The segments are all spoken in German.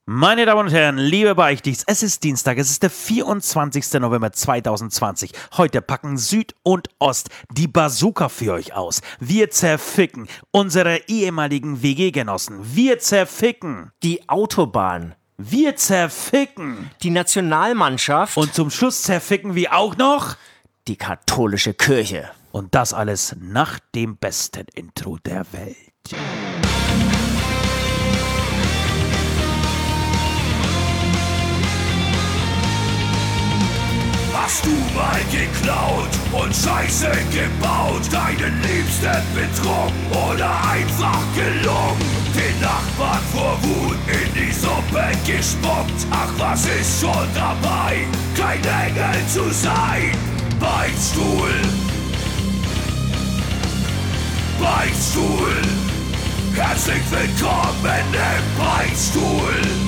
Meine Damen und Herren, liebe Beichtis, es ist Dienstag, es ist der 24. November 2020. Heute packen Süd und Ost die Bazooka für euch aus. Wir zerficken unsere ehemaligen WG-Genossen. Wir zerficken die Autobahn. Wir zerficken die Nationalmannschaft. Und zum Schluss zerficken wir auch noch die katholische Kirche. Und das alles nach dem besten Intro der Welt. Hast du mal geklaut und Scheiße gebaut, deinen Liebsten betrogen oder einfach gelungen, den Nachbarn vor Wut in die Suppe gespuckt? Ach, was ist schon dabei, kein Engel zu sein? Beichtstuhl, Beichtstuhl, herzlich willkommen im Beichtstuhl.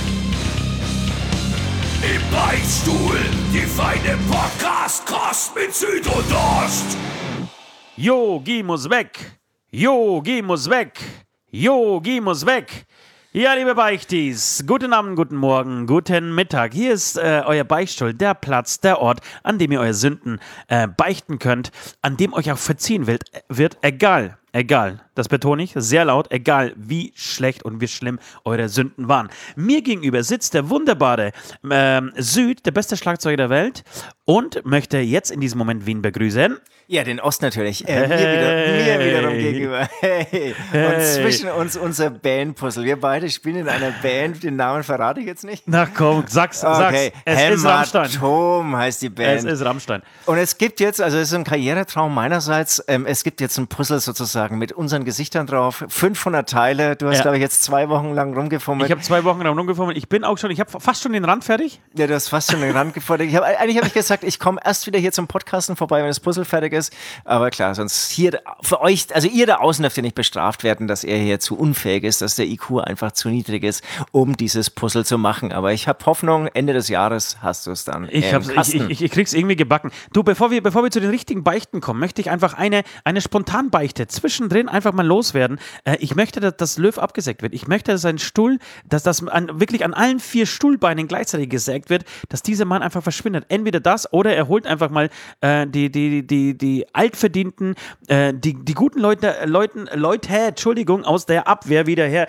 Im Beichtstuhl, die feine Podcast-Kost mit Süd und Ost. Yogi muss weg, Yogi muss weg, Yogi muss weg. Ja, liebe Beichtis, guten Abend, guten Morgen, guten Mittag. Hier ist euer Beichtstuhl, der Platz, der Ort, an dem ihr eure Sünden beichten könnt, an dem euch auch verziehen wird, egal, das betone ich sehr laut, egal wie schlecht und wie schlimm eure Sünden waren. Mir gegenüber sitzt der wunderbare Süd, der beste Schlagzeuger der Welt, und möchte jetzt in diesem Moment Wien begrüßen. Ja, den Ost natürlich. Mir wiederum gegenüber. Hey. Und zwischen uns unser Bandpuzzle. Wir beide spielen in einer Band, den Namen verrate ich jetzt nicht. Na komm, sag's. Okay. Es ist Rammstein. Hämatom heißt die Band. Es ist Rammstein. Und es gibt jetzt, also es ist ein Karrieretraum meinerseits, es gibt jetzt ein Puzzle sozusagen mit unseren Gesichtern drauf. 500 Teile. Du hast, glaube ich, jetzt 2 Wochen lang rumgefummelt. Ich habe 2 Wochen lang rumgefummelt. Ich habe fast schon den Rand fertig. Ja, du hast fast schon den Rand gefordert. Eigentlich habe ich gesagt, ich komme erst wieder hier zum Podcasten vorbei, wenn das Puzzle fertig ist. Aber klar, sonst hier für euch, also ihr da außen dürft ihr nicht bestraft werden, dass er hier zu unfähig ist, dass der IQ einfach zu niedrig ist, um dieses Puzzle zu machen. Aber ich habe Hoffnung, Ende des Jahres hast du es dann. Ich krieg's irgendwie gebacken. Du, bevor wir zu den richtigen Beichten kommen, möchte ich einfach eine Spontanbeichte zwischendrin einfach mal loswerden. Ich möchte, dass das Löw abgesägt wird. Ich möchte, dass sein Stuhl, dass das wirklich an allen 4 Stuhlbeinen gleichzeitig gesägt wird, dass dieser Mann einfach verschwindet. Entweder das oder er holt einfach mal die altverdienten, die guten Leute, Entschuldigung, aus der Abwehr wieder her.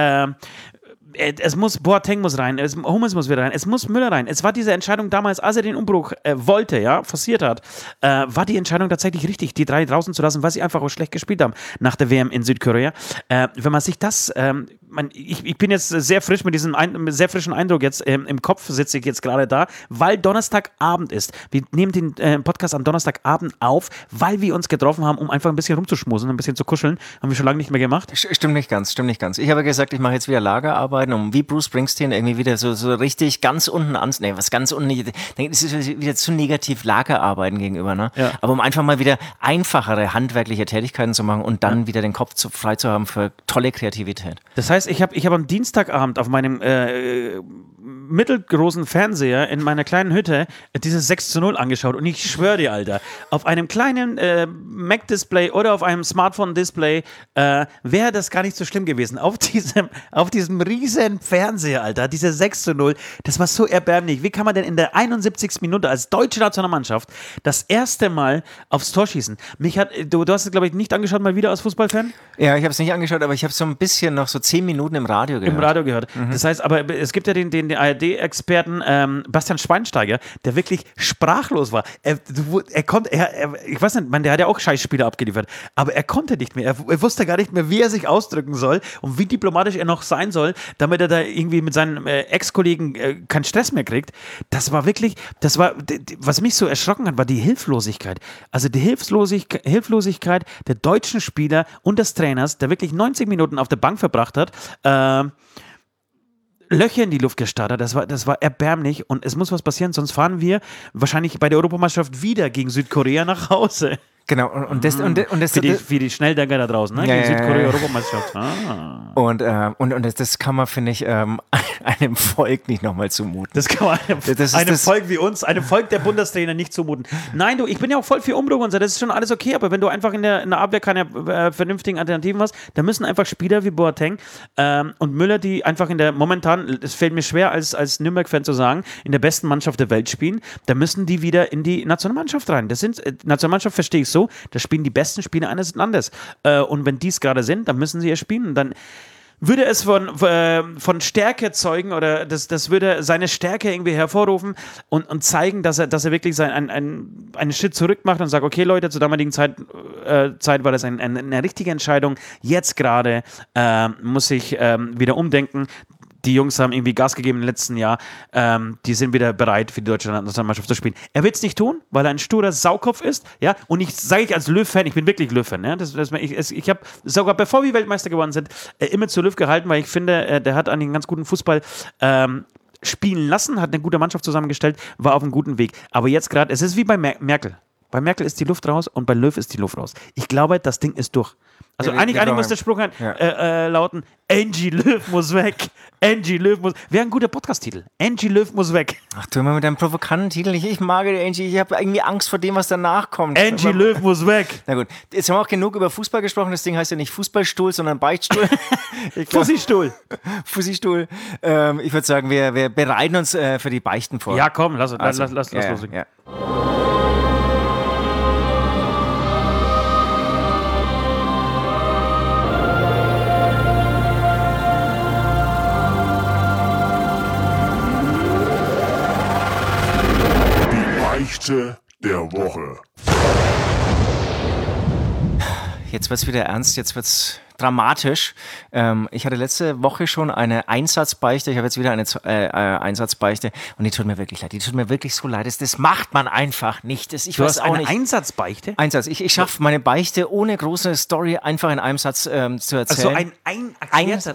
Boateng muss rein, Hummels muss wieder rein, es muss Müller rein. Es war diese Entscheidung damals, als er den Umbruch forciert hat, war die Entscheidung tatsächlich richtig, die 3 draußen zu lassen, weil sie einfach auch schlecht gespielt haben nach der WM in Südkorea. Wenn man sich das, ich bin jetzt sehr frisch mit diesem sehr frischen Eindruck jetzt im Kopf, sitze ich jetzt gerade da, weil Donnerstagabend ist. Wir nehmen den Podcast am Donnerstagabend auf, weil wir uns getroffen haben, um einfach ein bisschen rumzuschmusen, ein bisschen zu kuscheln. Haben wir schon lange nicht mehr gemacht. Stimmt nicht ganz. Ich habe gesagt, ich mache jetzt wieder Lagerarbeit, um wie Bruce Springsteen irgendwie wieder so richtig ganz unten was ganz unten, das ist wieder zu negativ Lagerarbeiten gegenüber, ne? Ja. Aber um einfach mal wieder einfachere handwerkliche Tätigkeiten zu machen und dann wieder den Kopf frei zu haben für tolle Kreativität. Das heißt, ich hab am Dienstagabend auf meinem mittelgroßen Fernseher in meiner kleinen Hütte dieses 6:0 angeschaut und ich schwöre dir, Alter, auf einem kleinen Mac-Display oder auf einem Smartphone-Display wäre das gar nicht so schlimm gewesen. Auf diesem riesen Fernseher, Alter, diese 6:0, das war so erbärmlich. Wie kann man denn in der 71. Minute als deutsche Nationalmannschaft das erste Mal aufs Tor schießen? Du hast es, glaube ich, nicht angeschaut, mal wieder als Fußballfan? Ja, ich habe es nicht angeschaut, aber ich habe so ein bisschen noch so 10 Minuten im Radio gehört. Mhm. Das heißt, aber es gibt ja den ARD-Experten Bastian Schweinsteiger, der wirklich sprachlos war. Ich weiß nicht, der hat ja auch Scheißspiele abgeliefert, aber er konnte nicht mehr. Er wusste gar nicht mehr, wie er sich ausdrücken soll und wie diplomatisch er noch sein soll, damit er da irgendwie mit seinen Ex-Kollegen keinen Stress mehr kriegt. Was mich so erschrocken hat, war die Hilflosigkeit. Also die Hilflosigkeit der deutschen Spieler und des Trainers, der wirklich 90 Minuten auf der Bank verbracht hat, Löcher in die Luft gestartet, das war erbärmlich und es muss was passieren, sonst fahren wir wahrscheinlich bei der Europameisterschaft wieder gegen Südkorea nach Hause. Genau, und das für die Schnelldenker da draußen, ne? Ja, Gegen Südkorea Europameisterschaft. Und das kann man, finde ich, einem Volk nicht nochmal zumuten. Das kann man einem Volk wie uns, einem Volk der Bundestrainer nicht zumuten. Nein, ich bin ja auch voll für Umbruch und so, das ist schon alles okay, aber wenn du einfach in der Abwehr keine vernünftigen Alternativen hast, dann müssen einfach Spieler wie Boateng und Müller, die einfach momentan, es fällt mir schwer als Nürnberg-Fan zu sagen, in der besten Mannschaft der Welt spielen, da müssen die wieder in die Nationalmannschaft rein. Nationalmannschaft verstehe ich so, da spielen die besten Spieler eines Landes. Und wenn die es gerade sind, dann müssen sie ja spielen. Und dann würde es von Stärke zeugen oder das würde seine Stärke irgendwie hervorrufen und zeigen, dass er wirklich einen Schritt zurück macht und sagt, okay Leute, zur damaligen Zeit war das eine richtige Entscheidung. Jetzt gerade muss ich wieder umdenken. Die Jungs haben irgendwie Gas gegeben im letzten Jahr. Die sind wieder bereit, für die deutsche Nationalmannschaft zu spielen. Er wird es nicht tun, weil er ein sturer Saukopf ist. Ja? Und ich sage als Löw-Fan, ich bin wirklich Löw-Fan. Ja? Ich habe sogar, bevor wir Weltmeister geworden sind, immer zu Löw gehalten, weil ich finde, der hat einen ganz guten Fußball spielen lassen, hat eine gute Mannschaft zusammengestellt, war auf einem guten Weg. Aber jetzt gerade, es ist wie bei Merkel. Bei Merkel ist die Luft raus und bei Löw ist die Luft raus. Ich glaube, das Ding ist durch. Also eigentlich muss der Spruch lauten, Angie Löw muss weg. Angie Löw muss... Wäre ein guter Podcast-Titel. Angie Löw muss weg. Ach, du immer mit deinem provokanten Titel. Ich mag die Angie. Ich habe irgendwie Angst vor dem, was danach kommt. Angie Löw muss weg. Na gut, jetzt haben wir auch genug über Fußball gesprochen. Das Ding heißt ja nicht Fußballstuhl, sondern Beichtstuhl. Fussi-Stuhl. Fussi-Stuhl. Ich würde sagen, wir bereiten uns für die Beichten vor. Ja, komm, lass loslegen. Ja. Beichte der Woche. Jetzt wird es wieder ernst, jetzt wird es dramatisch. Ich hatte letzte Woche schon eine Einsatzbeichte, ich habe jetzt wieder eine Einsatzbeichte und die tut mir wirklich leid. Die tut mir wirklich so leid. Das macht man einfach nicht. Du hast eine Einsatzbeichte? Einsatz. Ich schaffe meine Beichte ohne große Story einfach in einem Satz zu erzählen. Also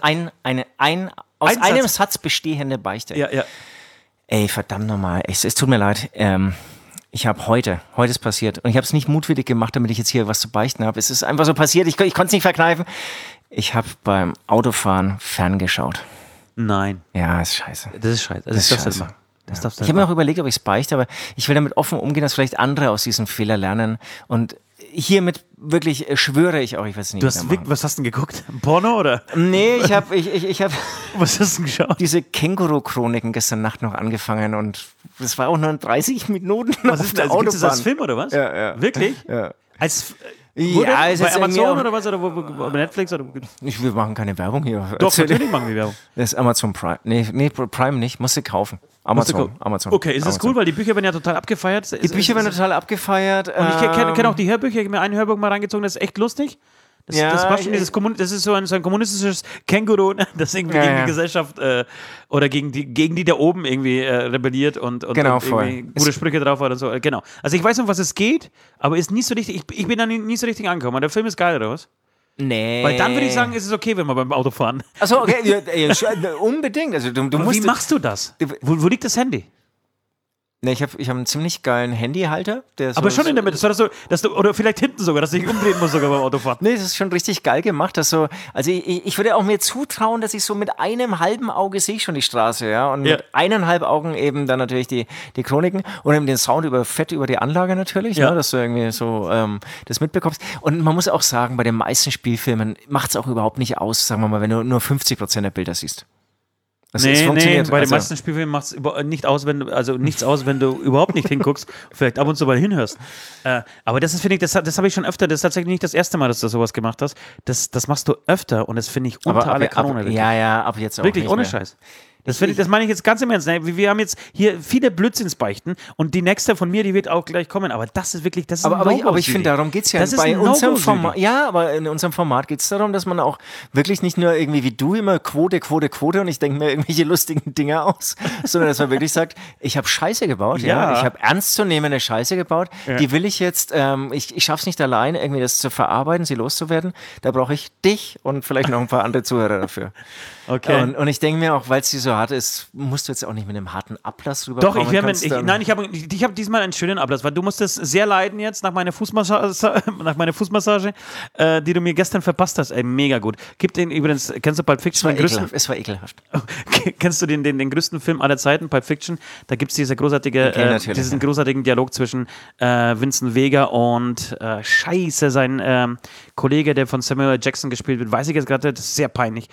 aus einem Satz bestehende Beichte. Ja. Ey, verdammt nochmal. Es tut mir leid. Ich habe heute ist passiert und ich habe es nicht mutwillig gemacht, damit ich jetzt hier was zu beichten habe. Es ist einfach so passiert, ich konnte es nicht verkneifen. Ich habe beim Autofahren ferngeschaut. Nein. Ja, ist scheiße. Das ist scheiße. Das darfst du machen. Ich habe mir auch überlegt, ob ich es beichte, aber ich will damit offen umgehen, dass vielleicht andere aus diesem Fehler lernen und hiermit wirklich schwöre ich auch, ich weiß nicht. Was hast du denn geguckt? Porno oder? Nee, ich hab Was hast du denn geschaut? Diese Känguru-Chroniken gestern Nacht noch angefangen und das war auch nur 30 Minuten Was ist das? Gibt es das als Film oder was? Ja. Wirklich? Ja. Bei Amazon oder was? Oder bei Netflix? Oder wir machen keine Werbung hier. Doch, natürlich machen wir Werbung. Das ist Amazon Prime. Nee, Prime nicht. Musst du kaufen. Amazon. Okay, ist das cool, weil die Bücher werden ja total abgefeiert. Die Bücher werden total abgefeiert. Und ich kenne auch die Hörbücher. Ich habe mir ein Hörbuch mal reingezogen, das ist echt lustig. Das ist so ein kommunistisches Känguru, das irgendwie gegen die Gesellschaft oder gegen die da oben irgendwie rebelliert und irgendwie gute Sprüche drauf hat und so. Genau. Also ich weiß, um was es geht, aber ist nicht so richtig, ich bin da nie so richtig angekommen. Der Film ist geil, oder was? Nee. Weil dann würde ich sagen, ist es okay, wenn wir beim Auto fahren. Achso, okay, unbedingt. Also du musst. Wie machst du das? Wo liegt das Handy? Ne, ich hab einen ziemlich geilen Handyhalter. Aber schon in der Mitte, oder vielleicht hinten sogar, dass ich umdrehen muss sogar beim Autofahren. Nee, das ist schon richtig geil gemacht. Also ich würde auch mir zutrauen, dass ich so mit einem halben Auge sehe schon die Straße, ja. Und mit 1,5 Augen eben dann natürlich die Chroniken und eben den Sound fett über die Anlage natürlich, ja. Dass du irgendwie so das mitbekommst. Und man muss auch sagen, bei den meisten Spielfilmen macht es auch überhaupt nicht aus, sagen wir mal, wenn du nur 50% der Bilder siehst. Nee, bei den meisten Spielfilmen macht es nichts aus, wenn du überhaupt nicht hinguckst, vielleicht ab und zu mal hinhörst. Aber das ist, finde ich, das habe ich schon öfter, das ist tatsächlich nicht das erste Mal, dass du sowas gemacht hast. Das machst du öfter und das finde ich unter alle Kanone. Ab jetzt auch wirklich nicht ohne mehr. Scheiß. Das meine ich jetzt ganz im Ernst. Wir haben jetzt hier viele Blödsinnsbeichten und die nächste von mir, die wird auch gleich kommen. Aber das ist wirklich, das ist aber ich finde, darum geht es ja. Das bei ist unserem Format. Ja, aber in unserem Format geht es darum, dass man auch wirklich nicht nur irgendwie wie du immer Quote und ich denke mir irgendwelche lustigen Dinge aus, sondern dass man wirklich sagt, ich habe Scheiße gebaut. Ja. Ich habe ernstzunehmende Scheiße gebaut. Ja. Die will ich jetzt, ich schaffe es nicht allein, irgendwie das zu verarbeiten, sie loszuwerden. Da brauche ich dich und vielleicht noch ein paar andere Zuhörer dafür. Okay. Und ich denke mir auch, weil es dir so so hart ist, musst du jetzt auch nicht mit einem harten Ablass Doch, rüberkommen. ich habe diesmal einen schönen Ablass, weil du musstest sehr leiden jetzt nach meiner Fußmassage, die du mir gestern verpasst hast. Ey, mega gut. Gib den übrigens, kennst du Pulp Fiction? Es war ekelhaft. Kennst du den größten Film aller Zeiten, Pulp Fiction? Da gibt es diesen großartigen Dialog zwischen Vincent Vega und sein Kollege, der von Samuel Jackson gespielt wird, weiß ich jetzt gerade, das ist sehr peinlich.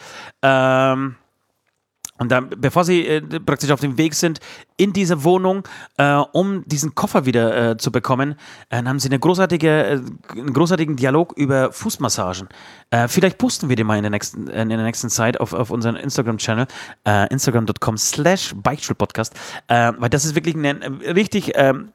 Und dann, bevor sie praktisch auf dem Weg sind in diese Wohnung, um diesen Koffer wieder zu bekommen, haben sie einen großartigen Dialog über Fußmassagen. Vielleicht posten wir den mal in der nächsten Zeit auf unseren Instagram-Channel, instagram.com/Beichtstuhlpodcast, weil das ist wirklich ein richtig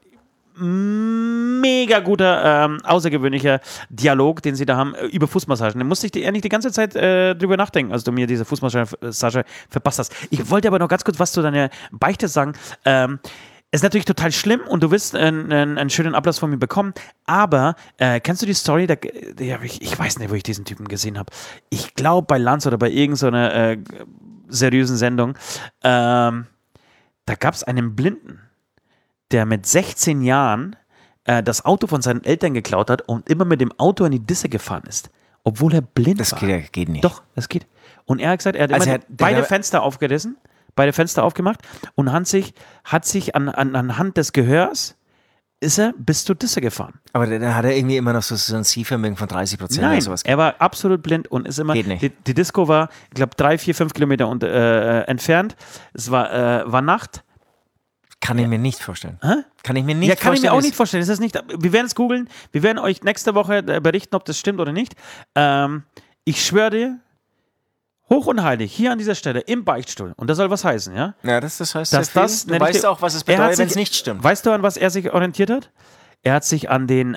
mega guter, außergewöhnlicher Dialog, den sie da haben über Fußmassagen. Da musste ich eigentlich die ganze Zeit drüber nachdenken, als du mir diese Fußmassage verpasst hast. Ich wollte aber noch ganz kurz was zu deiner Beichte sagen. Ist natürlich total schlimm und du wirst einen schönen Ablass von mir bekommen, aber kennst du die Story? Ich weiß nicht, wo ich diesen Typen gesehen habe. Ich glaube bei Lanz oder bei irgendeiner seriösen Sendung. Da gab es einen Blinden, der mit 16 Jahren das Auto von seinen Eltern geklaut hat und immer mit dem Auto in die Disse gefahren ist, obwohl er blind war. Das geht nicht. Doch, das geht. Und er hat gesagt, er hat beide Fenster aufgerissen, beide Fenster aufgemacht und hat sich anhand des Gehörs ist er bis zur Disse gefahren. Aber dann hat er irgendwie immer noch so ein Sehvermögen von 30% Nein, oder sowas. Er war absolut blind und ist immer. Geht nicht. Die Disco war, ich glaube, 3, 4, 5 Kilometer entfernt. Es war Nacht. Kann ich mir nicht vorstellen. Hä? Kann ich mir nicht vorstellen. Kann ich mir auch nicht vorstellen. Das ist nicht, wir werden es googeln. Wir werden euch nächste Woche berichten, ob das stimmt oder nicht. Ich schwöre dir, hoch und heilig, hier an dieser Stelle, im Beichtstuhl. Und das soll was heißen, ja? Ja, das heißt dass sehr das, viel. Du weißt auch, was es bedeutet, wenn es nicht stimmt. Weißt du, an was er sich orientiert hat? Er hat sich an der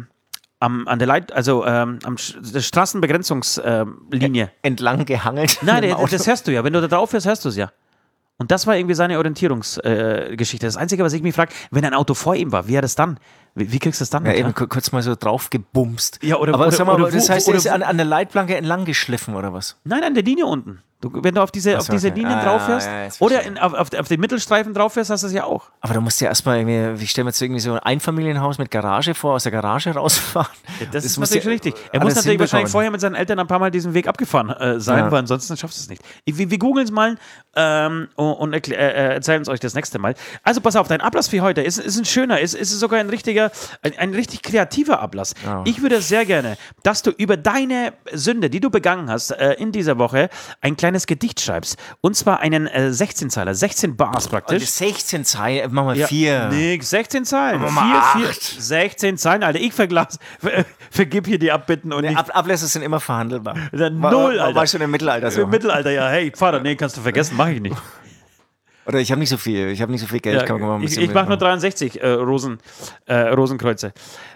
Straßenbegrenzungslinie entlang gehangelt. Nein, das hörst du ja. Wenn du da drauf fährst, hörst du es ja. Und das war irgendwie seine Orientierungsgeschichte. Das Einzige, was ich mich frage, wenn ein Auto vor ihm war, wie er das dann? Wie kriegst du das dann? Ja, eben kurz mal so drauf gebumst. Ja, sag mal, das heißt, er ist an der Leitplanke entlang geschliffen, oder was? Nein, an der Linie unten. Wenn du auf diese Linien drauf fährst oder auf den Mittelstreifen drauf fährst, hast du es ja auch. Aber du musst ja erstmal irgendwie, ich stelle mir jetzt irgendwie so ein Einfamilienhaus mit Garage vor, aus der Garage rausfahren. Ja, das ist natürlich richtig. Er muss natürlich wahrscheinlich vorher mit seinen Eltern ein paar Mal diesen Weg abgefahren sein, weil ansonsten schaffst du es nicht. Wir googeln es mal und erzählen es euch das nächste Mal. Also pass auf, dein Ablass für heute ist ein schöner, ist sogar ein richtig kreativer Ablass. Oh. Ich würde sehr gerne, dass du über deine Sünde, die du begangen hast in dieser Woche, ein kleines Gedicht schreibst. Und zwar einen 16-Zeiler, 16 Bars praktisch. 16 Zeilen, machen wir 4. Nee, 16 Zeilen. 16 Zeilen, Alter. Ich vergib hier die Abbitten und Ablässe sind immer verhandelbar. Null, Alter. War schon im Mittelalter so. Im Mittelalter, ja. Hey, Vater, nee, kannst du vergessen, mach ich nicht. Oder ich habe nicht so viel Geld. Ja, ich mache nur 63 Rosenkreuze.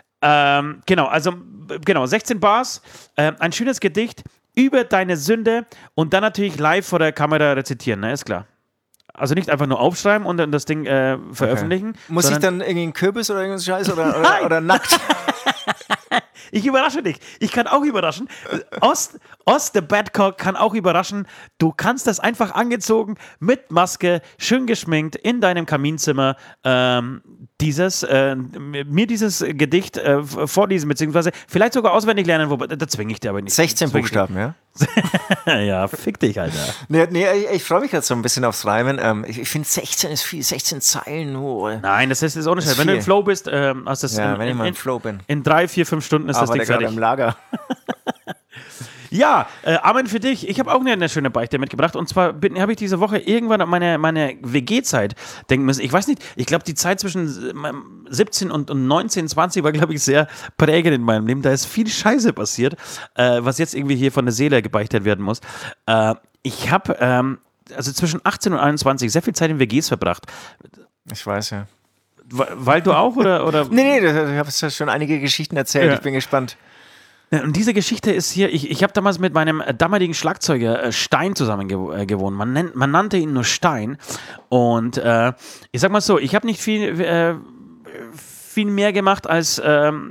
Genau, 16 Bars, ein schönes Gedicht über deine Sünde und dann natürlich live vor der Kamera rezitieren, ne, ist klar. Also nicht einfach nur aufschreiben und dann das Ding veröffentlichen. Okay. Muss ich dann irgendwie einen Kürbis oder irgendwas Scheiß oder nackt? Ich überrasche dich. Ich kann auch überraschen. Ost the Badcock kann auch überraschen. Du kannst das einfach angezogen, mit Maske, schön geschminkt, in deinem Kaminzimmer dieses Gedicht vorlesen, beziehungsweise vielleicht sogar auswendig lernen, wobei, da zwinge ich dir aber nicht. 16 Buchstaben, ja? Ja, fick dich, Alter. Nee, ich freue mich gerade so ein bisschen aufs Reimen. Ich finde 16 ist viel, 16 Zeilen nur. Nein, das ist auch nicht schön. Wenn du im Flow bist, hast das wenn ich mal im Flow bin. In 3, 4, 5 Stunden ist das Ding fertig. Im Lager. Ja, Amen für dich. Ich habe auch eine schöne Beichte mitgebracht. Und zwar habe ich diese Woche irgendwann an meine WG-Zeit denken müssen. Ich weiß nicht, ich glaube, die Zeit zwischen 17 und 19, 20 war, glaube ich, sehr prägend in meinem Leben. Da ist viel Scheiße passiert, was jetzt irgendwie hier von der Seele gebeichtet werden muss. Ich habe also zwischen 18 und 21 sehr viel Zeit in WGs verbracht. Ich weiß, ja. Weil du auch, oder? Nee, du hast ja schon einige Geschichten erzählt. Ja. Ich bin gespannt. Und diese Geschichte ist hier, ich habe damals mit meinem damaligen Schlagzeuger Stein zusammen gewohnt. Man nannte ihn nur Stein. Und ich sag mal so, ich habe nicht viel mehr gemacht, als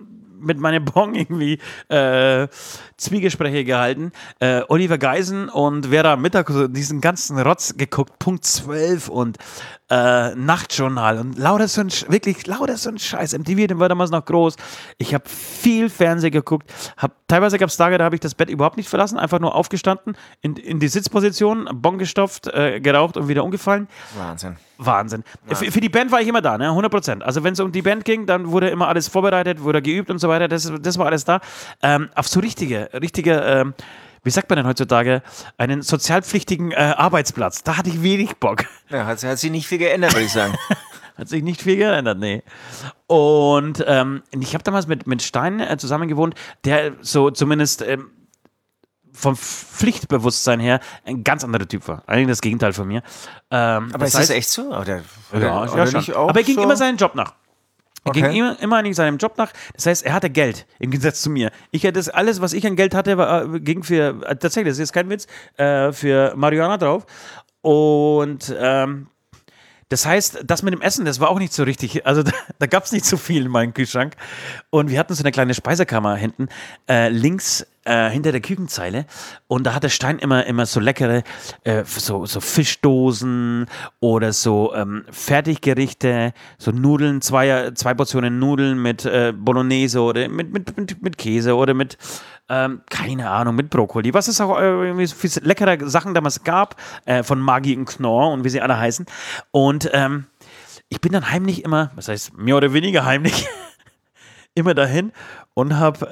mit meinem Bong irgendwie Zwiegespräche gehalten. Oliver Geisen und Vera Mittag so diesen ganzen Rotz geguckt, Punkt 12 und Nachtjournal und wirklich lauter so ein Scheiß. MTV, den war damals noch groß. Ich habe viel Fernsehen geguckt. Teilweise gab es Tage, da habe ich das Bett überhaupt nicht verlassen, einfach nur aufgestanden, in die Sitzposition, Bong gestopft, geraucht und wieder umgefallen. Wahnsinn. Für die Band war ich immer da, ne? 100%. Also wenn es um die Band ging, dann wurde immer alles vorbereitet, wurde geübt und so weiter. Das war alles da. Auf so richtige wie sagt man denn heutzutage, einen sozialpflichtigen Arbeitsplatz. Da hatte ich wenig Bock. Ja, hat sich nicht viel geändert, würde ich sagen. Hat sich nicht viel geändert, nee. Und ich habe damals mit Stein zusammen gewohnt, der so zumindest vom Pflichtbewusstsein her ein ganz anderer Typ war. Eigentlich das Gegenteil von mir. Aber ist das echt so? Oder schon. nicht auch Aber er ging so? immer seinen Job nach. Er Okay. ging immer eigentlich seinem Job nach. Das heißt, er hatte Geld, im Gegensatz zu mir. Alles, was ich an Geld hatte, ging für, tatsächlich, das ist jetzt kein Witz, für Marihuana drauf. Und das heißt, das mit dem Essen, das war auch nicht so richtig. Also da gab es nicht so viel in meinem Kühlschrank. Und wir hatten so eine kleine Speisekammer hinten, links hinter der Küchenzeile. Und da hatte Stein immer so leckere, so Fischdosen oder so Fertiggerichte, so Nudeln, zwei Portionen Nudeln mit Bolognese oder mit Käse oder mit, keine Ahnung, mit Brokkoli. Was es auch irgendwie so viele leckere Sachen damals gab, von Maggi und Knorr und wie sie alle heißen. Und ich bin dann heimlich immer, was heißt mehr oder weniger heimlich, immer dahin und hab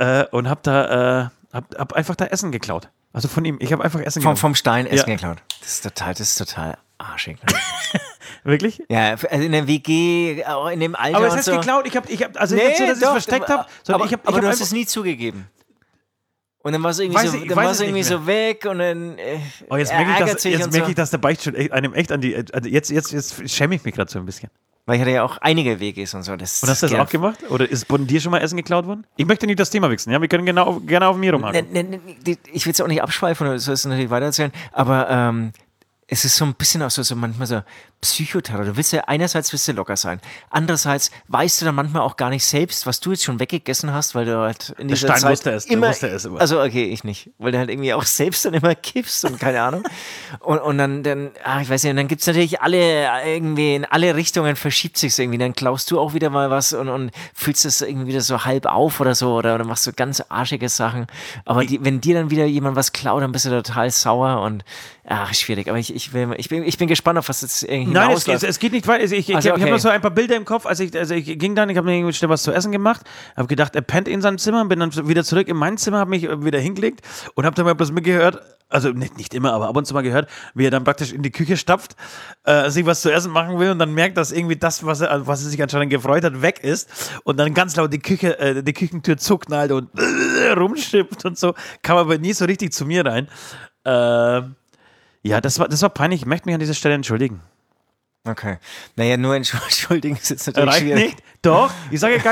einfach da Essen geklaut. Also von ihm. Ich habe einfach Essen geklaut. Vom Stein Essen Ja. geklaut. Das ist total arschig. Ne? Wirklich? Ja, also in der WG, auch in dem Alter Aber es und heißt so. geklaut. Ich hab also nicht so, dass ich es versteckt habe, sondern ich aber hab du hast einfach, es nie zugegeben. Und dann war es irgendwie, Weiß ich es nicht so weg und dann oh, jetzt merke ich, dass der Beichtstuhl einem echt an die. Also jetzt schäme ich mich gerade so ein bisschen. Weil ich hatte ja auch einige WGs und so. Und hast du das auch gemacht? Oder ist von dir schon mal Essen geklaut worden? Ich möchte nicht das Thema wechseln. Ja, wir können gerne auf mir rumhaken. Ich will es auch nicht abschweifen, oder soll es natürlich weitererzählen, aber es ist so ein bisschen auch so manchmal so Psychoterror. Du willst ja einerseits locker sein, andererseits weißt du dann manchmal auch gar nicht selbst, was du jetzt schon weggegessen hast, weil du halt in dieser Stein Zeit wusste es, immer, wusste es immer. Also okay, ich nicht, weil du halt irgendwie auch selbst dann immer kippst und keine Ahnung. und dann ich weiß nicht, und dann gibt es natürlich irgendwie in alle Richtungen verschiebt sich irgendwie, dann klaust du auch wieder mal was und füllst das irgendwie wieder so halb auf oder so oder machst so ganz arschige Sachen. Aber wenn dir dann wieder jemand was klaut, dann bist du total sauer und schwierig. Aber ich bin gespannt, auf was jetzt irgendwie Nein, es geht nicht weiter. Ich Also, habe okay. noch so ein paar Bilder im Kopf. Ich ging dann, ich habe mir irgendwie schnell was zu essen gemacht, habe gedacht, er pennt in seinem Zimmer, bin dann wieder zurück in mein Zimmer, habe mich wieder hingelegt und habe dann mal bloß mitgehört, also nicht immer, aber ab und zu mal gehört, wie er dann praktisch in die Küche stapft, sich was zu essen machen will und dann merkt, dass irgendwie das, was er sich anscheinend gefreut hat, weg ist und dann ganz laut die Küchentür zuknallt und rumschippt und so, kam aber nie so richtig zu mir rein. Ja, das war peinlich. Ich möchte mich an dieser Stelle entschuldigen. Okay. Naja, nur entschuldigen ist jetzt natürlich Reicht schwierig. nicht? Doch. Ich sage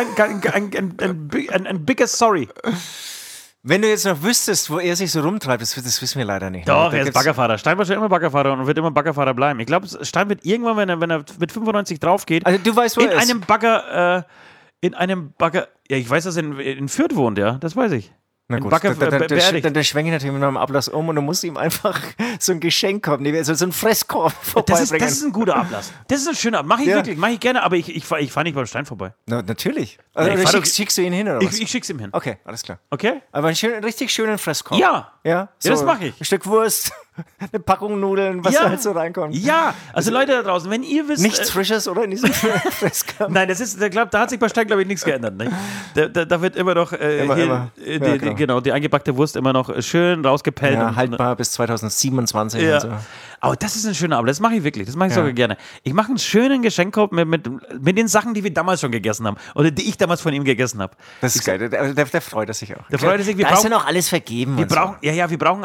ein bigger Sorry. Wenn du jetzt noch wüsstest, wo er sich so rumtreibt, das wissen wir leider nicht. Doch, Da er ist gibt's- Baggerfahrer. Stein war schon immer Baggerfahrer und wird immer Baggerfahrer bleiben. Ich glaube, Stein wird irgendwann, wenn er mit 95 drauf geht, Also du weißt, wo in er ist. einem Bagger, ja, ich weiß, dass er in Fürth wohnt, ja, das weiß ich. Na in gut, Bagger beerdigt. dann schwenke ich natürlich mit meinem Ablass um und du musst ihm einfach so ein Geschenkkorb nehmen, also so einen Fresskorb vorbeibringen. Das ist ein guter Ablass. Das ist ein schöner Ablass. Mach ich gerne, aber ich fahr nicht beim Stein vorbei. Na, natürlich. Ja, ich Also, fahr doch- schickst du ihn hin oder was? Ich schick's ihm hin. Okay, alles klar. Okay? Aber einen richtig schönen Fresskorb. Ja. Ja, das mach ich. Ein Stück Wurst, eine Packung Nudeln, was halt so reinkommt. Ja, also Leute da draußen, wenn ihr wisst... Nichts Frisches, oder? In diesem Fresskorb. Nein, da hat sich bei Stein, glaube ich, nichts geändert. Ne? Da wird immer noch Immer. Ja, genau. die eingebackte Wurst immer noch schön rausgepellt. Ja, und haltbar bis 2027 Ja. und so. Aber das ist ein schöner Abend, das mache ich wirklich, das mache ich sogar gerne. Ich mache einen schönen Geschenkkorb mit den Sachen, die wir damals schon gegessen haben oder die ich damals von ihm gegessen habe. Das ist geil, der freut sich auch. Der freut sich, da ist ja noch alles vergeben. wir brauchen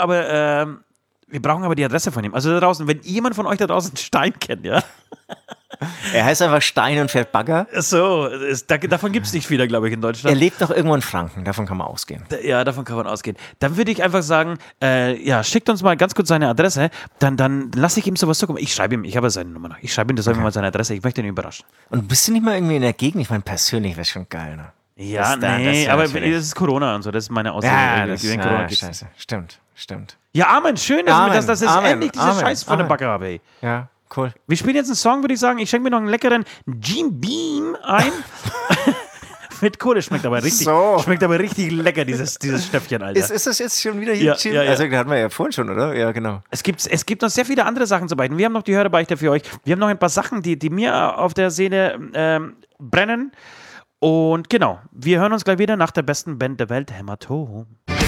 aber die Adresse von ihm. Also da draußen, wenn jemand von euch da draußen Stein kennt, ja. Er heißt einfach Stein und fährt Bagger. So, davon gibt es nicht viele, glaube ich, in Er Deutschland. lebt doch irgendwo in Franken, davon kann man ausgehen. Ja, davon kann man ausgehen. Dann würde ich einfach sagen, schickt uns mal ganz kurz seine Adresse, dann lasse ich ihm sowas zukommen. Ich schreibe ihm, ich habe seine Nummer noch. Ich schreibe ihm, das soll mir mal seine Adresse, ich möchte ihn überraschen. Und bist du nicht mal irgendwie in der Gegend? Ich meine, persönlich wäre schon geil, ne? Ja, Das nee, aber das natürlich. ist Corona und so, das ist meine Aussage. Ja, das Wegen Corona geht's. scheiße. Stimmt. Ja, Amen, schön, dass ich Amen, endlich diese Amen, Scheiß von der Amen. Backe habe, ey. Ja, cool. Wir spielen jetzt einen Song, würde ich sagen. Ich schenke mir noch einen leckeren Jim Beam ein. Mit Kohle schmeckt aber richtig lecker, dieses Stöffchen, Alter. Ist das jetzt schon wieder hier? Ja, Jim? ja, ja. Also, den hatten wir ja vorhin schon, oder? Ja, genau. Es gibt noch sehr viele andere Sachen zu beichten. Wir haben noch die Hörerbeichte für euch. Wir haben noch ein paar Sachen, die mir auf der Seele brennen. Und genau, wir hören uns gleich wieder nach der besten Band der Welt, Hämatom.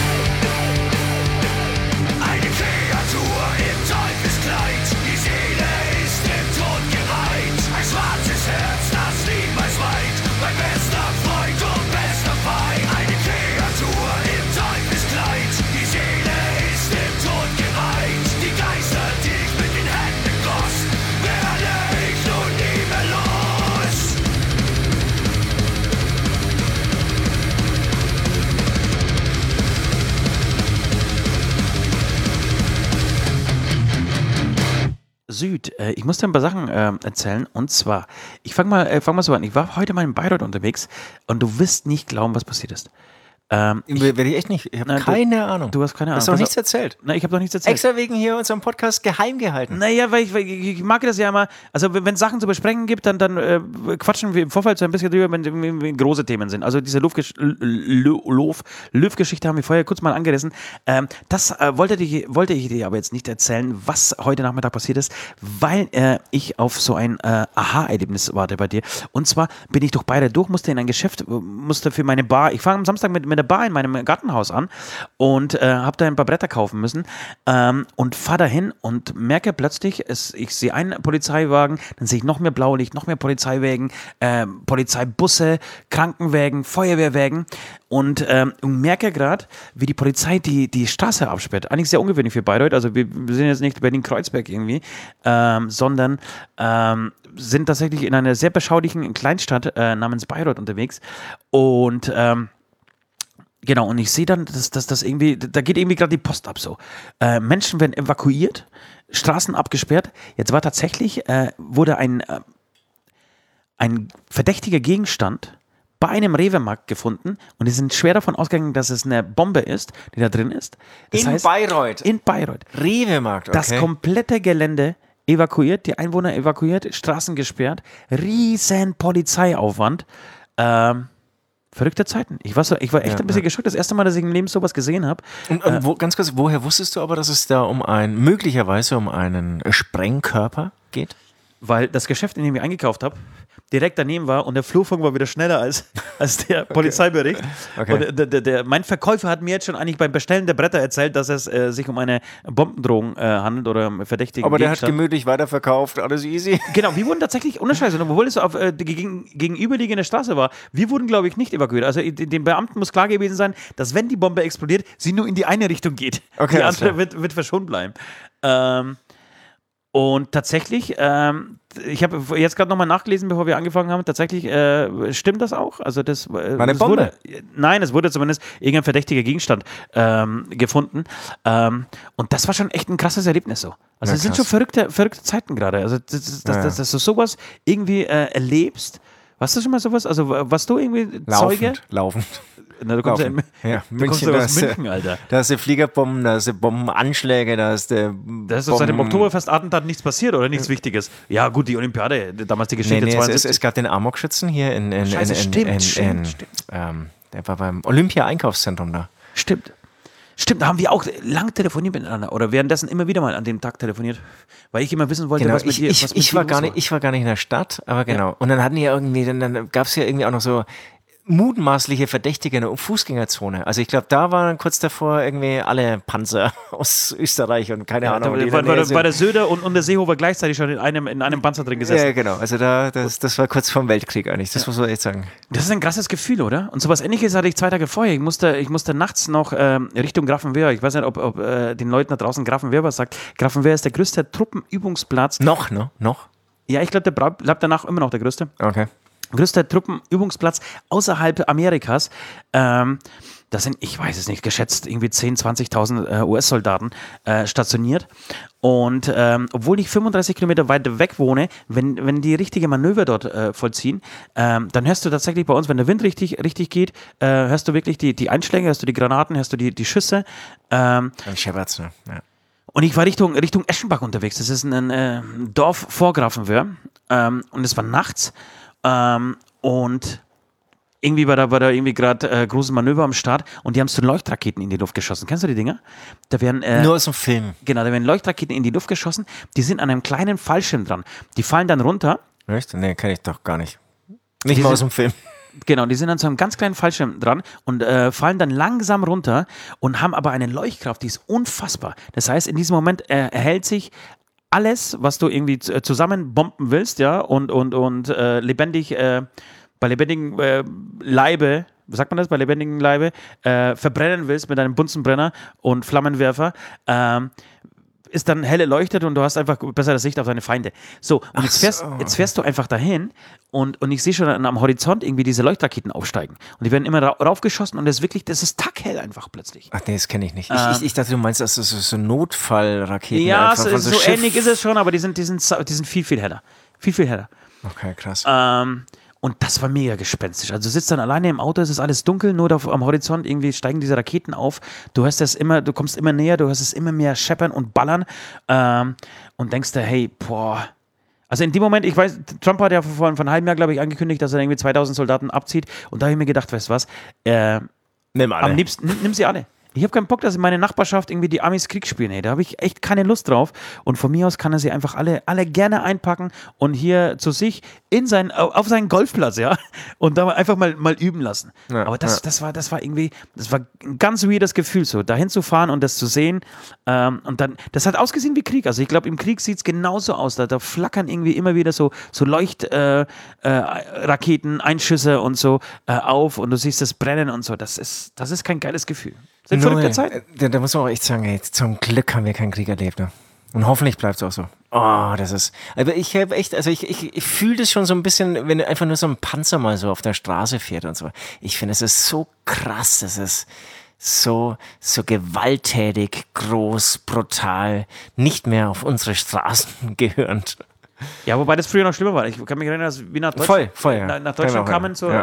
Eine Kreatur im Teufelskleid, die Seele ist im Tod geweiht. Ein schwarzes Herz, das niemals weicht, mein bester Freund und bester Feind. Eine Kreatur im Teufelskleid, die Seele ist im Tod geweiht. Die Geister, die ich mit den Händen goss, werde ich nun nie mehr los. Süd, ich muss dir ein paar Sachen erzählen. Und zwar, ich fang mal so an. Ich war heute mal in Bayreuth unterwegs und du wirst nicht glauben, was passiert ist. Werde ich echt nicht. Ich habe Nein, keine Ahnung. Du hast keine Ahnung. Hast doch Pass nichts auf. erzählt. Nein, ich habe doch nichts erzählt. Extra wegen hier unserem Podcast geheim gehalten. Naja, weil ich mag das ja immer, also wenn es Sachen zu besprechen gibt, dann quatschen wir im Vorfeld so ein bisschen drüber, wenn große Themen sind. Also diese Löw-Geschichte haben wir vorher kurz mal angerissen. Das wollte ich dir aber jetzt nicht erzählen, was heute Nachmittag passiert ist, weil ich auf so ein Aha-Erlebnis warte bei dir. Und zwar bin ich durch Bayreuth durch, musste in ein Geschäft, musste für meine Bar, ich fange am Samstag mit der Bar in meinem Gartenhaus an und habe da ein paar Bretter kaufen müssen und fahre dahin und merke plötzlich, ich sehe einen Polizeiwagen, dann sehe ich noch mehr Blaulicht, noch mehr Polizeiwagen, Polizeibusse, Krankenwägen, Feuerwehrwägen und merke gerade, wie die Polizei die Straße absperrt. Eigentlich sehr ungewöhnlich für Bayreuth, also wir sind jetzt nicht Berlin-Kreuzberg irgendwie, sondern sind tatsächlich in einer sehr beschaulichen Kleinstadt namens Bayreuth unterwegs und genau, und ich sehe dann, dass das irgendwie, da geht irgendwie gerade die Post ab so. Menschen werden evakuiert, Straßen abgesperrt. Jetzt war tatsächlich, wurde ein verdächtiger Gegenstand bei einem Rewe-Markt gefunden und die sind schwer davon ausgegangen, dass es eine Bombe ist, die da drin ist. Das heißt, Bayreuth. in Bayreuth. Rewe-Markt, okay. Das komplette Gelände evakuiert, die Einwohner evakuiert, Straßen gesperrt, riesen Polizeiaufwand. Verrückte Zeiten. Ich war echt ein bisschen geschockt. Das erste Mal, dass ich im Leben sowas gesehen habe. Und ganz kurz, woher wusstest du aber, dass es da möglicherweise um einen Sprengkörper geht? Weil das Geschäft, in dem ich eingekauft habe, direkt daneben war und der Flurfunk war wieder schneller als der Polizeibericht. Okay. Und mein Verkäufer hat mir jetzt schon eigentlich beim Bestellen der Bretter erzählt, dass es sich um eine Bombendrohung handelt oder um verdächtigen Aber der hat Gegenstand. gemütlich weiterverkauft, alles easy. Genau, wir wurden tatsächlich, ohne Scheiße, obwohl es auf die gegenüberliegende Straße war, wir wurden, glaube ich, nicht evakuiert. Also den Beamten muss klar gewesen sein, dass wenn die Bombe explodiert, sie nur in die eine Richtung geht. Okay, die alles andere wird verschont bleiben. Und tatsächlich, ich habe jetzt gerade nochmal nachgelesen, bevor wir angefangen haben, tatsächlich stimmt das auch. Also das eine Bombe? Es wurde zumindest irgendein verdächtiger Gegenstand gefunden. Und das war schon echt ein krasses Erlebnis so. Also es sind schon verrückte Zeiten gerade. Also dass du sowas irgendwie erlebst. Warst du schon mal sowas? Also warst du irgendwie Zeuge? Laufend. Na, du kommst Laufen. Ja, du kommst München, ja aus München, Alter. Da ist der Fliegerbomben, da ist der Bombenanschläge, da ist der Da ist doch seit dem Oktoberfest-Attentat nichts passiert oder nichts Wichtiges. Ja gut, die Olympiade, damals die Geschichte 72. Es gab den Amokschützen hier in Stimmt. Der war beim Olympia-Einkaufszentrum da. Stimmt, da haben wir auch lang telefoniert miteinander oder währenddessen immer wieder mal an dem Tag telefoniert, weil ich immer wissen wollte, Genau, was mit dir was mit ich dir war los gar nicht in der Stadt, aber genau. Ja. Und dann hatten die ja irgendwie, dann gab es ja irgendwie auch noch so mutmaßliche Verdächtige in der Fußgängerzone. Also ich glaube, da waren kurz davor irgendwie alle Panzer aus Österreich und keine Ahnung. War der Söder und der Seehofer gleichzeitig schon in einem Panzer drin gesessen. Ja, genau. Also das war kurz vorm Weltkrieg eigentlich. Das muss man echt sagen. Das ist ein krasses Gefühl, oder? Und sowas Ähnliches hatte ich 2 Tage vorher. Ich musste nachts noch Richtung Grafenwehr. Ich weiß nicht, ob den Leuten da draußen Grafenwehr was sagt. Grafenwehr ist der größte Truppenübungsplatz. Noch? Ja, ich glaube, der bleibt danach immer noch der größte. Okay. größter Truppenübungsplatz außerhalb Amerikas. Da sind, ich weiß es nicht, geschätzt irgendwie 10.000, 20.000 US-Soldaten stationiert. Und obwohl ich 35 Kilometer weit weg wohne, wenn die richtige Manöver dort vollziehen, dann hörst du tatsächlich bei uns, wenn der Wind richtig geht, hörst du wirklich die Einschläge, hörst du die Granaten, hörst du die Schüsse. Shepherds, ne? Ja. Und ich war Richtung Eschenbach unterwegs. Das ist ein Dorf vor Grafenwöhr. Und es war nachts. Und irgendwie war da irgendwie gerade großes Manöver am Start und die haben so Leuchtraketen in die Luft geschossen. Kennst du die Dinger? Da werden, nur aus dem Film. Genau, da werden Leuchtraketen in die Luft geschossen. Die sind an einem kleinen Fallschirm dran. Die fallen dann runter. Echt? Nee, kenne ich doch gar nicht. Nicht mal aus dem Film. Genau, die sind an so einem ganz kleinen Fallschirm dran und fallen dann langsam runter und haben aber eine Leuchtkraft, die ist unfassbar. Das heißt, in diesem Moment erhält sich alles, was du irgendwie zusammenbomben willst, ja, und lebendig bei lebendigem Leibe, wie sagt man das, bei lebendigem Leibe, verbrennen willst mit einem Bunsenbrenner und Flammenwerfer, ist dann hell erleuchtet und du hast einfach bessere Sicht auf deine Feinde. So, und jetzt fährst du einfach dahin und ich sehe schon am Horizont irgendwie diese Leuchtraketen aufsteigen. Und die werden immer raufgeschossen und das ist tackhell einfach plötzlich. Ach nee, das kenne ich nicht. Ich dachte, du meinst, das ist so Notfallraketen. Ja, so ähnlich ist es schon, aber die sind viel, viel heller. Viel, viel heller. Okay, krass. Und das war mega gespenstisch. Also du sitzt dann alleine im Auto, es ist alles dunkel, nur am Horizont irgendwie steigen diese Raketen auf. Du kommst immer näher, du hörst es immer mehr scheppern und ballern und denkst dir, hey, boah. Also in dem Moment, ich weiß, Trump hat ja vor einem halben Jahr, glaube ich, angekündigt, dass er irgendwie 2.000 Soldaten abzieht. Und da habe ich mir gedacht, weißt du was, nimm alle. Am liebsten, nimm sie alle. Ich habe keinen Bock, dass in meiner Nachbarschaft irgendwie die Amis Krieg spielen. Hey, da habe ich echt keine Lust drauf. Und von mir aus kann er sie einfach alle gerne einpacken und hier zu sich auf seinen Golfplatz, ja, und da einfach mal üben lassen. Ja, aber das war ein ganz weirdes Gefühl, so dahin zu fahren und das zu sehen. Und dann, das hat ausgesehen wie Krieg. Also ich glaube, im Krieg sieht es genauso aus. Da flackern irgendwie immer wieder so Leuchtraketen, Einschüsse und so auf und du siehst das brennen und so. Das ist kein geiles Gefühl. Sind verrückte Zeiten. Da muss man auch echt sagen, ey, zum Glück haben wir keinen Krieg erlebt. Ne? Und hoffentlich bleibt es auch so. Oh, das ist. Aber ich habe echt, also ich fühle das schon so ein bisschen, wenn einfach nur so ein Panzer mal so auf der Straße fährt und so. Ich finde, es ist so krass, das ist so gewalttätig, groß, brutal, nicht mehr auf unsere Straßen gehörend. Ja, wobei das früher noch schlimmer war. Ich kann mich erinnern, dass wir nach Deutschland kamen, so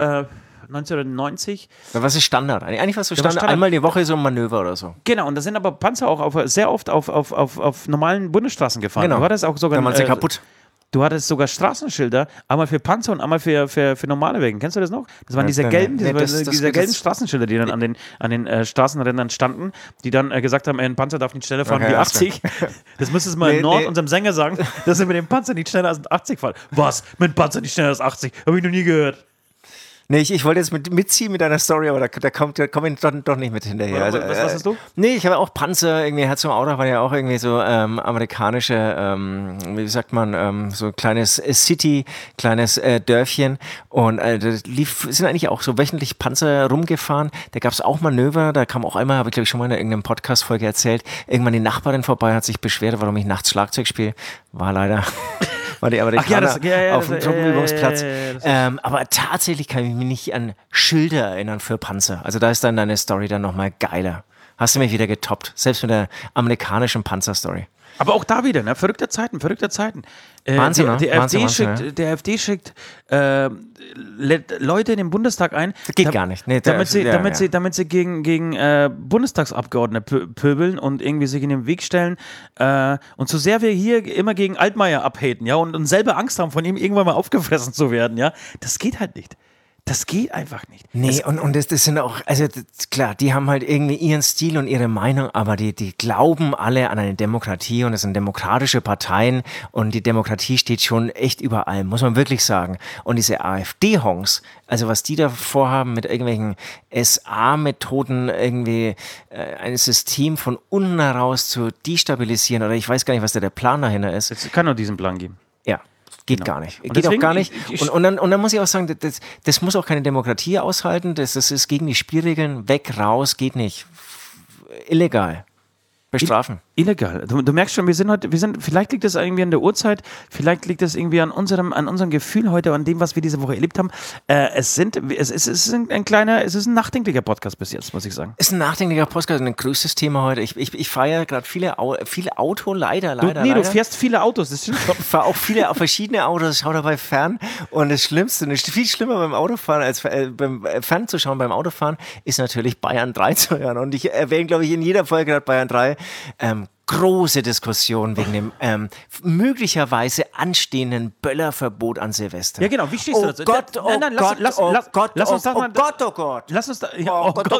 1990. Was ist Standard? Eigentlich war es so Standard, einmal die Woche so ein Manöver oder so. Genau, und da sind aber Panzer auch sehr oft auf normalen Bundesstraßen gefahren. Genau. Du hattest auch sogar da waren sie kaputt. Du hattest sogar Straßenschilder, einmal für Panzer und einmal für normale Wegen. Kennst du das noch? Das waren diese gelben Straßenschilder, die dann an den Straßenrändern standen, die dann gesagt haben, ein Panzer darf nicht schneller fahren wie 80. Das müsstest du mal im Nord unserem Sänger sagen, dass er mit dem Panzer nicht schneller als 80 fahren. Was? Mit dem Panzer nicht schneller als 80? Habe ich noch nie gehört. Nee, ich wollte jetzt mitziehen mit einer Story, aber da komme ich doch nicht mit hinterher. Also, was hast du? Nee, ich habe auch Panzer, irgendwie Herz zum Auto war ja auch irgendwie so amerikanische, wie sagt man, so ein kleines City, kleines Dörfchen und sind eigentlich auch so wöchentlich Panzer rumgefahren. Da gab es auch Manöver, da kam auch einmal, habe ich glaube ich schon mal in irgendeiner Podcast-Folge erzählt, irgendwann die Nachbarin vorbei, hat sich beschwert, warum ich nachts Schlagzeug spiele. War leider... war die Amerikaner auf dem Truppenübungsplatz. Aber tatsächlich kann ich mich nicht an Schilder erinnern für Panzer. Also da ist dann deine Story dann nochmal geiler. Hast du mich wieder getoppt, selbst mit der amerikanischen Panzer-Story. Aber auch da wieder, ne? Verrückte Zeiten. Wahnsinn, ne? Der AfD schickt Leute in den Bundestag ein. Das geht gar nicht. Nee, damit sie gegen Bundestagsabgeordnete pöbeln und irgendwie sich in den Weg stellen. Und so sehr wir hier immer gegen Altmaier abhaten, ja, und selber Angst haben, von ihm irgendwann mal aufgefressen zu werden, ja, das geht halt nicht. Das geht einfach nicht. Nee, und das sind auch, also klar, die haben halt irgendwie ihren Stil und ihre Meinung, aber die glauben alle an eine Demokratie und es sind demokratische Parteien und die Demokratie steht schon echt über allem, muss man wirklich sagen. Und diese AfD-Honks, also was die da vorhaben mit irgendwelchen SA-Methoden, irgendwie ein System von unten heraus zu destabilisieren oder ich weiß gar nicht, was da der Plan dahinter ist. Es kann nur diesen Plan geben. Ja. Geht gar nicht. Geht auch gar nicht. Und dann muss ich auch sagen, das muss auch keine Demokratie aushalten. Das ist gegen die Spielregeln. Weg, raus, geht nicht. Illegal. bestrafen. Illegal. Du merkst schon, vielleicht liegt das irgendwie an der Uhrzeit, vielleicht liegt das irgendwie an unserem Gefühl heute, an dem, was wir diese Woche erlebt haben. Es ist ein nachdenklicher Podcast bis jetzt, muss ich sagen. Ist ein nachdenklicher Podcast, ein größtes Thema heute. Ich fahre ja gerade viele Auto, leider. Du fährst viele Autos, das stimmt schon. Ich fahre auch viele verschiedene Autos, schaue dabei fern und das Schlimmste, viel schlimmer beim Autofahren als beim Fernzuschauen beim Autofahren, ist natürlich Bayern 3 zu hören. Und ich erwähne, glaube ich, in jeder Folge gerade Bayern 3. Große Diskussion wegen dem möglicherweise anstehenden Böllerverbot an Silvester. Ja, genau. Wie stehst du dazu? Gott, lass uns da mal. Oh Gott. Lass uns da. Oh Gott.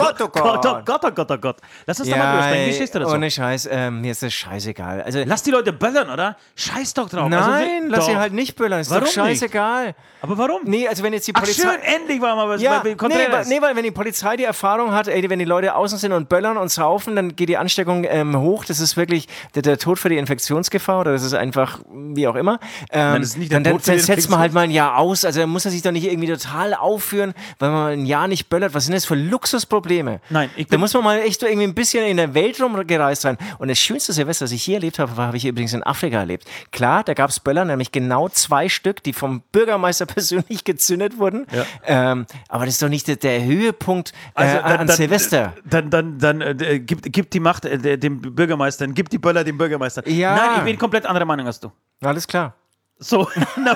Lass uns da mal drüber sprechen. Wie stehst du dazu? Ohne Scheiß, mir ist das scheißegal. Also, lass die Leute böllern, oder? Scheiß doch drauf. Nein, lass sie halt nicht böllern. Ist doch scheißegal. Nicht? Aber warum? Nee, also wenn jetzt die Polizei... Ach schön, endlich war mal was. Ja, weil wenn die Polizei die Erfahrung hat, wenn die Leute außen sind und böllern und saufen, dann geht die Ansteckung hoch. Das ist wirklich der Tod für die Infektionsgefahr oder das ist einfach, wie auch immer. Nein, das ist nicht dann setzt man halt mal ein Jahr aus. Also dann muss er sich doch nicht irgendwie total aufführen, weil man mal ein Jahr nicht böllert. Was sind das für Luxusprobleme? Nein, da muss man mal echt so irgendwie ein bisschen in der Welt rumgereist sein. Und das schönste Silvester, was ich hier erlebt habe ich übrigens in Afrika erlebt. Klar, da gab es Böller, nämlich genau 2 Stück, die vom Bürgermeister persönlich gezündet wurden. Ja. Aber das ist doch nicht der Höhepunkt an Silvester. Dann gibt die Macht dem Bürgermeister, gibt die Böller dem Bürgermeister. Ja. Nein, ich bin komplett anderer Meinung als du. Alles klar. So,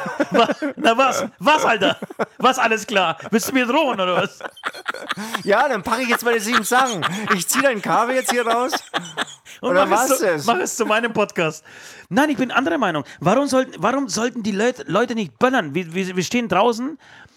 was, Alter? Was alles klar? Willst du mir drohen, oder was? Ja, dann packe ich jetzt meine 7 Sachen. Ich ziehe dein Kabel jetzt hier raus. Und mach es zu meinem Podcast. Nein, ich bin anderer Meinung. Warum sollten die Leute nicht böllern? Wir stehen draußen.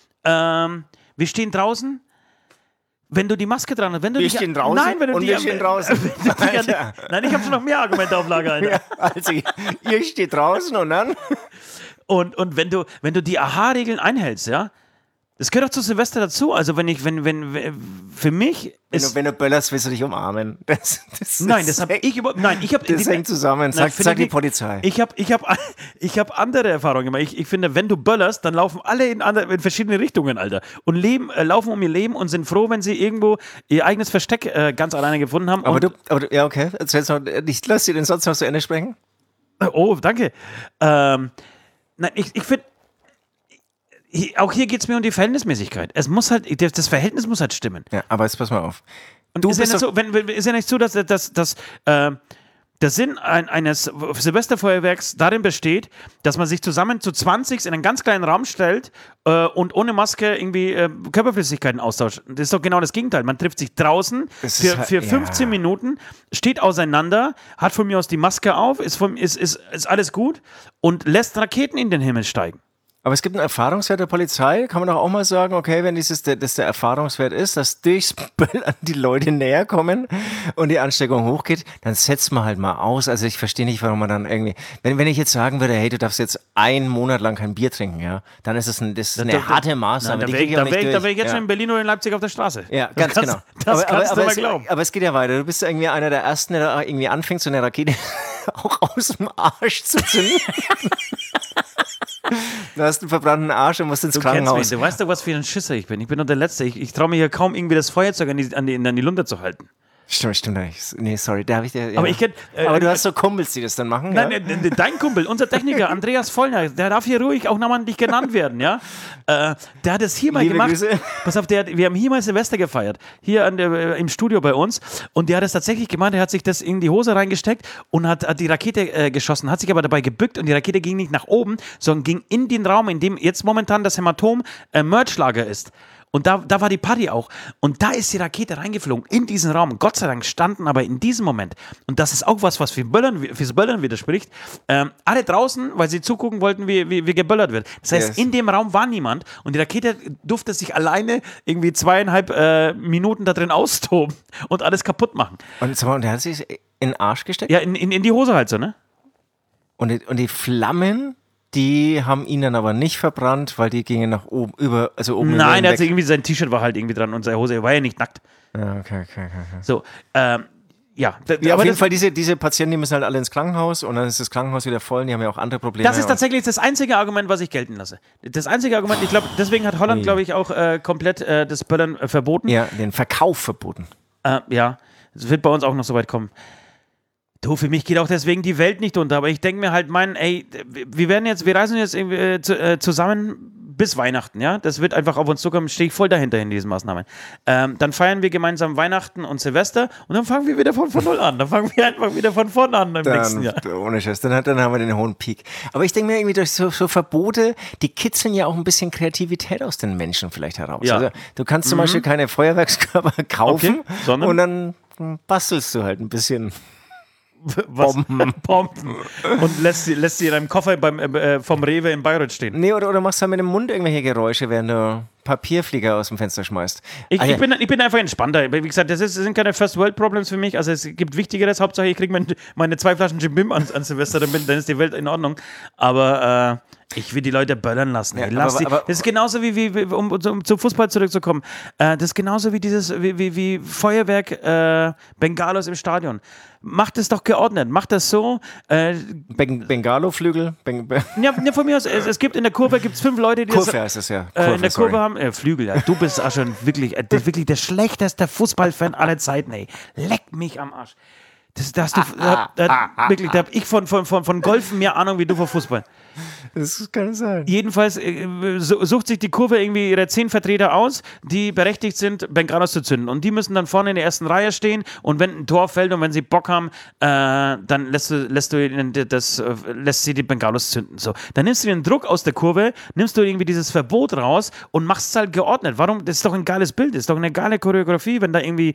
Wenn du die Maske dran hast, wir stehen draußen. Nein, wir stehen draußen. Nein, ich habe schon noch mehr Argumente auf Lager, Alter. Ja, also, ihr steht draußen und dann? Und wenn du die AHA-Regeln einhältst, ja, das gehört doch zu Silvester dazu. Also für mich ist... Wenn du böllerst, willst du dich umarmen. Das hängt zusammen. Sag die Polizei. Ich hab andere Erfahrungen gemacht. Ich finde, wenn du böllerst, dann laufen alle in verschiedene Richtungen, Alter. Und laufen um ihr Leben und sind froh, wenn sie irgendwo ihr eigenes Versteck ganz alleine gefunden haben. Ja, okay. Ich lass dir den Satz noch zu Ende sprechen. Oh, danke. Nein, ich finde... Auch hier geht es mir um die Verhältnismäßigkeit. Das Verhältnis muss halt stimmen. Ja, aber jetzt pass mal auf. Und ist ja nicht so, dass der Sinn eines Silvesterfeuerwerks darin besteht, dass man sich zusammen zu 20 in einen ganz kleinen Raum stellt und ohne Maske irgendwie Körperflüssigkeiten austauscht. Das ist doch genau das Gegenteil. Man trifft sich draußen für 15 Minuten, steht auseinander, hat von mir aus die Maske auf, ist alles gut und lässt Raketen in den Himmel steigen. Aber es gibt einen Erfahrungswert der Polizei, kann man doch auch mal sagen, okay, wenn das der Erfahrungswert ist, dass durchs Böllern die Leute näher kommen und die Ansteckung hochgeht, dann setzt man halt mal aus. Also ich verstehe nicht, warum man dann irgendwie, wenn ich jetzt sagen würde, hey, du darfst jetzt 1 Monat lang kein Bier trinken, ja, dann ist das eine harte Maßnahme. Da wäre ich jetzt schon in Berlin oder in Leipzig auf der Straße. Ja, ganz genau. Das kannst du mal glauben. Aber es geht ja weiter. Du bist ja irgendwie einer der Ersten, der da irgendwie anfängt, so eine Rakete auch aus dem Arsch zu zünden. Du hast einen verbrannten Arsch und musst ins Krankenhaus. Du weißt doch, was für ein Schisser ich bin. Ich bin doch der Letzte. Ich traue mir hier kaum irgendwie das Feuerzeug an die Lunte zu halten. Stimmt. Nee, sorry, da habe ich dir. Ja. Aber du hast so Kumpels, die das dann machen. Nein, dein Kumpel, unser Techniker, Andreas Vollner, der darf hier ruhig auch namentlich genannt werden, ja? Der hat es hier mal gemacht. Grüße. Pass auf, wir haben hier mal Silvester gefeiert, hier im Studio bei uns. Und der hat es tatsächlich gemacht, er hat sich das in die Hose reingesteckt und hat die Rakete geschossen, hat sich aber dabei gebückt und die Rakete ging nicht nach oben, sondern ging in den Raum, in dem jetzt momentan das Hämatom Merchlager ist. Und da war die Party auch. Und da ist die Rakete reingeflogen in diesen Raum. Gott sei Dank standen aber in diesem Moment, und das ist auch was fürs Böllern widerspricht, alle draußen, weil sie zugucken wollten, wie geböllert wird. Das heißt, in dem Raum war niemand und die Rakete durfte sich alleine irgendwie 2,5 Minuten da drin austoben und alles kaputt machen. Und der hat sich in den Arsch gesteckt? Ja, in die Hose halt so, ne? Und die Flammen... Die haben ihn dann aber nicht verbrannt, weil die gingen nach oben, oben. Nein, der hat irgendwie, sein T-Shirt war halt irgendwie dran und seine Hose, er war ja nicht nackt. Ja, okay. So, ja. Auf jeden Fall, diese Patienten, die müssen halt alle ins Krankenhaus und dann ist das Krankenhaus wieder voll und die haben ja auch andere Probleme. Das ist tatsächlich das einzige Argument, was ich gelten lasse. Das einzige Argument, ich glaube, deswegen hat Holland, glaube ich, auch komplett das Böllern verboten. Ja, den Verkauf verboten. Ja, es wird bei uns auch noch so weit kommen. Du, für mich geht auch deswegen die Welt nicht unter, aber ich denke mir halt, wir reisen jetzt irgendwie, zusammen bis Weihnachten, ja, das wird einfach auf uns zukommen, stehe ich voll dahinter in diesen Maßnahmen. Dann feiern wir gemeinsam Weihnachten und Silvester und dann fangen wir wieder von null an, dann fangen wir einfach wieder von vorne an im nächsten Jahr. Ohne Scheiß, dann haben wir den hohen Peak. Aber ich denke mir irgendwie durch so Verbote, die kitzeln ja auch ein bisschen Kreativität aus den Menschen vielleicht heraus. Ja. Also, du kannst zum Beispiel keine Feuerwerkskörper kaufen, sondern? und dann bastelst du halt ein bisschen. Bomben. Und lässt sie in einem Koffer vom Rewe in Bayreuth stehen. Nee, oder machst halt mit dem Mund irgendwelche Geräusche, während du Papierflieger aus dem Fenster schmeißt. Ich bin einfach entspannter. Wie gesagt, das sind keine First-World-Problems für mich. Also es gibt Wichtigeres. Hauptsache, ich kriege meine 2 Flaschen Jim Bim an Silvester, dann ist die Welt in Ordnung. Aber ich will die Leute böllern lassen. Ja, das ist genauso wie um zum Fußball zurückzukommen. Das ist genauso wie wie Feuerwerk Bengalos im Stadion. Macht es doch geordnet. Macht das so. Bengalo-Flügel? Ja, von mir aus. Es gibt in der Kurve 5 Leute, die Kurve heißt es ja. in der Kurve haben. Flügel, ja. Du bist auch schon wirklich der schlechteste Fußballfan aller Zeiten, ey. Leck mich am Arsch. Da habe ich von Golfen mehr Ahnung wie du von Fußball. Das kann sein. Jedenfalls sucht sich die Kurve irgendwie ihre 10 Vertreter aus, die berechtigt sind, Bengalos zu zünden. Und die müssen dann vorne in der ersten Reihe stehen und wenn ein Tor fällt und wenn sie Bock haben, dann lässt sie die Bengalos zünden. So. Dann nimmst du den Druck aus der Kurve, nimmst du irgendwie dieses Verbot raus und machst es halt geordnet. Warum? Das ist doch ein geiles Bild, das ist doch eine geile Choreografie, wenn da irgendwie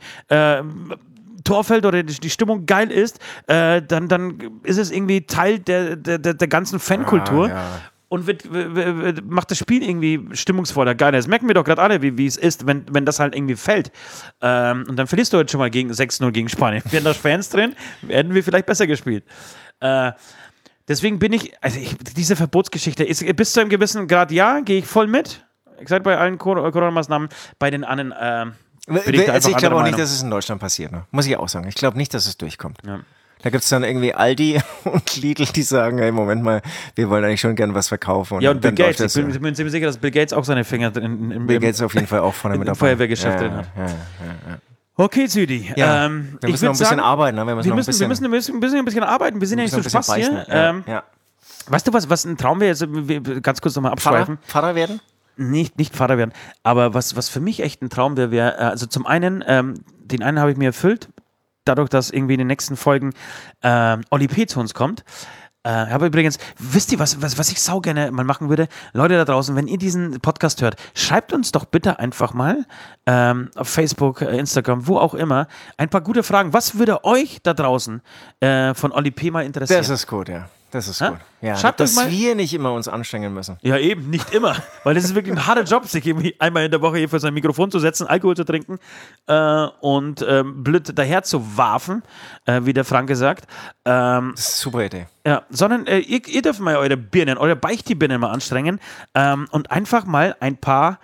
Torfeld oder die Stimmung geil ist, dann ist es irgendwie Teil der ganzen Fankultur. Ja. Und macht das Spiel irgendwie stimmungsvoller, geiler. Das merken wir doch gerade alle, wie es ist, wenn das halt irgendwie fällt. Und dann verlierst du jetzt schon mal 6-0 gegen Spanien. Wären da Fans drin, hätten wir vielleicht besser gespielt. Deswegen diese Verbotsgeschichte ist bis zu einem gewissen Grad, ja, gehe ich voll mit. Ich sage bei allen Corona-Maßnahmen, bei den anderen ich glaube auch nicht, dass es in Deutschland passiert. Ne? Muss ich auch sagen. Ich glaube nicht, dass es durchkommt. Ja. Da gibt es dann irgendwie Aldi und Lidl, die sagen, hey, Moment mal, wir wollen eigentlich schon gerne was verkaufen. Und Bill Gates. Ich bin mir ziemlich sicher, dass Bill Gates auch seine Finger im Bill Gates auf jeden Fall auch vorne mit dabei. Feuerwehrgeschäft drin hat. Ja. Okay, Züdi. Ja, wir müssen noch ein bisschen arbeiten. Ne? Wir müssen ein bisschen arbeiten. Wir sind ja nicht so Spaß hier. Ja. Weißt du, was ein Traum wäre? Ganz kurz nochmal abschweifen. Pfarrer werden? Nicht Pfarrer werden, aber was für mich echt ein Traum wäre, also zum einen, den einen habe ich mir erfüllt, dadurch, dass irgendwie in den nächsten Folgen Oli P. zu uns kommt. Aber übrigens, wisst ihr, was ich sau gerne mal machen würde? Leute da draußen, wenn ihr diesen Podcast hört, schreibt uns doch bitte einfach mal auf Facebook, Instagram, wo auch immer, ein paar gute Fragen. Was würde euch da draußen von Oli P. mal interessieren? Das ist gut, ja. Das ist gut. Ja, schreibt dass wir nicht immer uns anstrengen müssen. Ja, eben, nicht immer. Weil das ist wirklich ein harter Job, sich irgendwie einmal in der Woche hier vor sein Mikrofon zu setzen, Alkohol zu trinken und blöd daher zu warfen, wie der Franke sagt. Das ist eine super Idee. Ja, sondern ihr dürft mal eure Beichti-Birnen mal anstrengen und einfach mal ein paar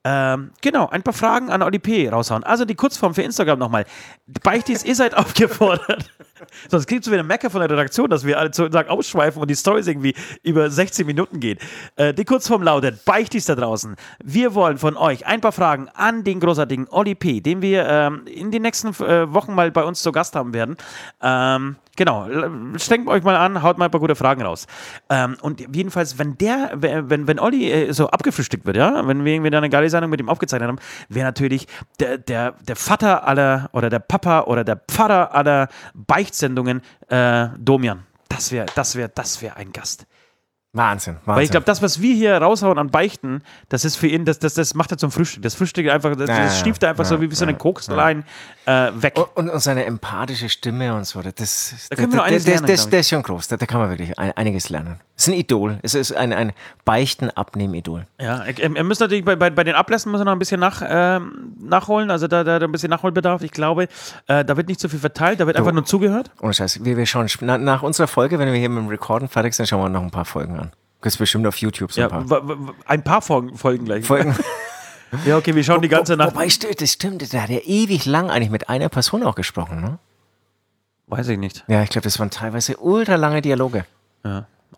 Fragen an Oli P. raushauen. Also die Kurzform für Instagram nochmal. Beichtis, ihr seid aufgefordert. Sonst kriegt es wieder Mecker von der Redaktion, dass wir alle sozusagen ausschweifen und die Storys irgendwie über 16 Minuten gehen. Die Kurzform lautet, Beichtis da draußen. Wir wollen von euch ein paar Fragen an den großartigen Oli P., den wir in den nächsten Wochen mal bei uns zu Gast haben werden. Genau, strengt euch mal an, haut mal ein paar gute Fragen raus. Und jedenfalls, wenn Olli so abgefrühstückt wird, ja, wenn wir irgendwie eine geile Sendung mit ihm aufgezeichnet haben, wäre natürlich der Vater aller oder der Papa oder der Pfarrer aller Beichtsendungen Domian. Das wär ein Gast. Wahnsinn. Weil ich glaube, das, was wir hier raushauen an Beichten, das ist für ihn, das macht er zum Frühstück. Das Frühstück einfach, das stieft er einfach so wie so eine Kokslein weg. Und seine empathische Stimme und so, das ist schon groß. Da kann man wirklich einiges lernen. Es ist ein Idol. Es ist ein Beichten-Abnehm-Idol. Ja, er müsste natürlich bei den Ablässen muss er noch ein bisschen nachholen. Also da ein bisschen Nachholbedarf. Ich glaube, da wird nicht so viel verteilt, da wird einfach nur zugehört. Ohne Scheiß. Wir schauen nach unserer Folge, wenn wir hier mit dem Recorden fertig sind, schauen wir noch ein paar Folgen an. Das ist bestimmt auf YouTube so ein paar Folgen gleich. Ja, okay, wir schauen die ganze Nacht. Wobei, das stimmt, da hat er ewig lang eigentlich mit einer Person auch gesprochen, ne? Weiß ich nicht. Ja, ich glaube, das waren teilweise ultra lange Dialoge. Ja.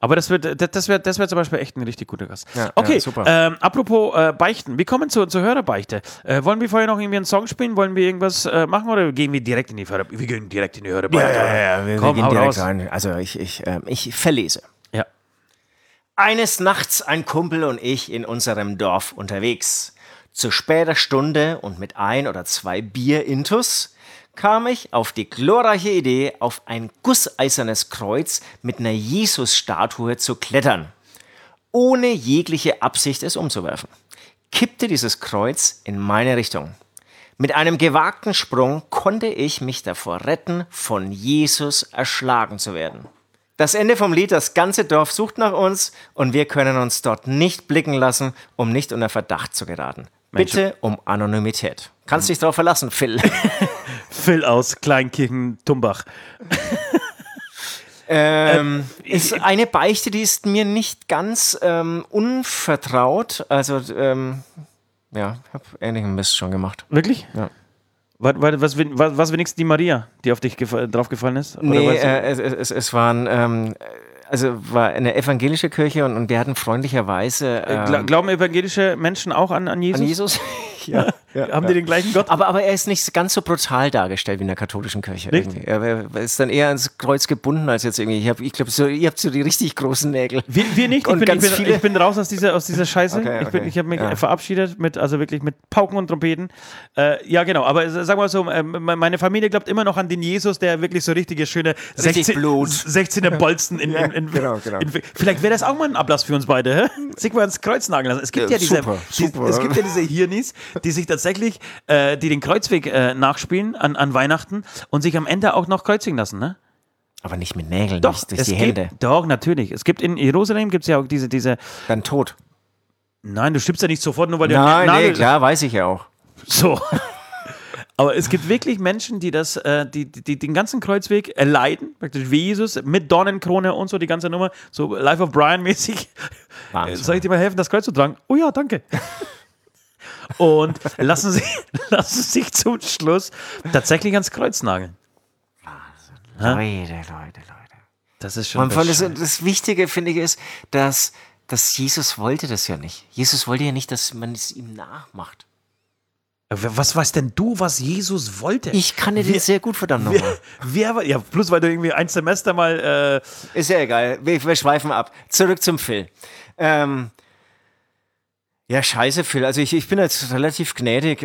Aber das wär zum Beispiel echt ein richtig guter Gast. Ja, okay, ja, super. Apropos Beichten. Wir kommen zur Hörerbeichte. Wollen wir vorher noch irgendwie einen Song spielen? Wollen wir irgendwas machen oder gehen wir direkt in die Hörerbeichte? Wir gehen direkt in die Hörerbeichte. Wir Komm, gehen hau direkt raus. rein. Also ich verlese. Ja. Eines Nachts ein Kumpel und ich in unserem Dorf unterwegs. Zu später Stunde und mit 1 oder 2 Bier intus kam ich auf die glorreiche Idee, auf ein gusseisernes Kreuz mit einer Jesus-Statue zu klettern, ohne jegliche Absicht es umzuwerfen. Kippte dieses Kreuz in meine Richtung. Mit einem gewagten Sprung konnte ich mich davor retten, von Jesus erschlagen zu werden. Das Ende vom Lied, das ganze Dorf sucht nach uns und wir können uns dort nicht blicken lassen, um nicht unter Verdacht zu geraten. Bitte um Anonymität. Kannst dich drauf verlassen, Phil. Phil aus Kleinkirchen-Tumbach. Ist eine Beichte, die ist mir nicht ganz unvertraut. Also, ich habe ähnlichen Mist schon gemacht. Wirklich? Ja. Was wenigstens die Maria, die auf dich drauf gefallen ist? Oder Nee, weißt du? war eine evangelische Kirche und wir hatten freundlicherweise Glauben evangelische Menschen auch an Jesus? an Jesus. ja. Haben die den gleichen Gott? Aber er ist nicht ganz so brutal dargestellt wie in der katholischen Kirche. Nicht? Irgendwie. Er ist dann eher ans Kreuz gebunden als jetzt irgendwie. Ich glaube, ihr habt so die richtig großen Nägel. Wir nicht. Und Ich bin raus aus dieser Scheiße. Okay. Ich habe mich verabschiedet wirklich mit Pauken und Trompeten. Ja, genau. Aber sag mal so, meine Familie glaubt immer noch an den Jesus, der wirklich so richtige schöne Richtig Blut. 16er Bolzen Genau. Vielleicht wäre das auch mal ein Ablass für uns beide. Hä? Sich mal ins Kreuz nageln lassen. Es gibt super. Es gibt ja diese Hirnis, die sich tatsächlich, die den Kreuzweg nachspielen an Weihnachten und sich am Ende auch noch kreuzigen lassen, ne? Aber nicht mit Nägeln, Doch, nicht durch die Hände. Doch, natürlich. Es gibt in Jerusalem gibt's ja auch diese. Dann tot. Nein, du stirbst ja nicht sofort, nur weil du Nein, Nagel. klar, weiß ich ja auch. So. Aber es gibt wirklich Menschen, die die den ganzen Kreuzweg erleiden, praktisch wie Jesus, mit Dornenkrone und so, die ganze Nummer, so Life of Brian mäßig. Wahnsinn. Soll ich dir mal helfen, das Kreuz zu tragen? Oh ja, danke. Und lassen sich zum Schluss tatsächlich ans Kreuz nageln. Leute. Das ist schon Und vor allem das Wichtige, finde ich, ist, dass Jesus wollte das ja nicht. Jesus wollte ja nicht, dass man es ihm nachmacht. Was weißt denn du, was Jesus wollte? Ich kann dir den sehr gut verdammt nochmal. Ja, plus weil du irgendwie ein Semester mal. Ist ja egal, wir schweifen ab. Zurück zum Phil. Ja, scheiße, Phil. Also ich bin jetzt relativ gnädig.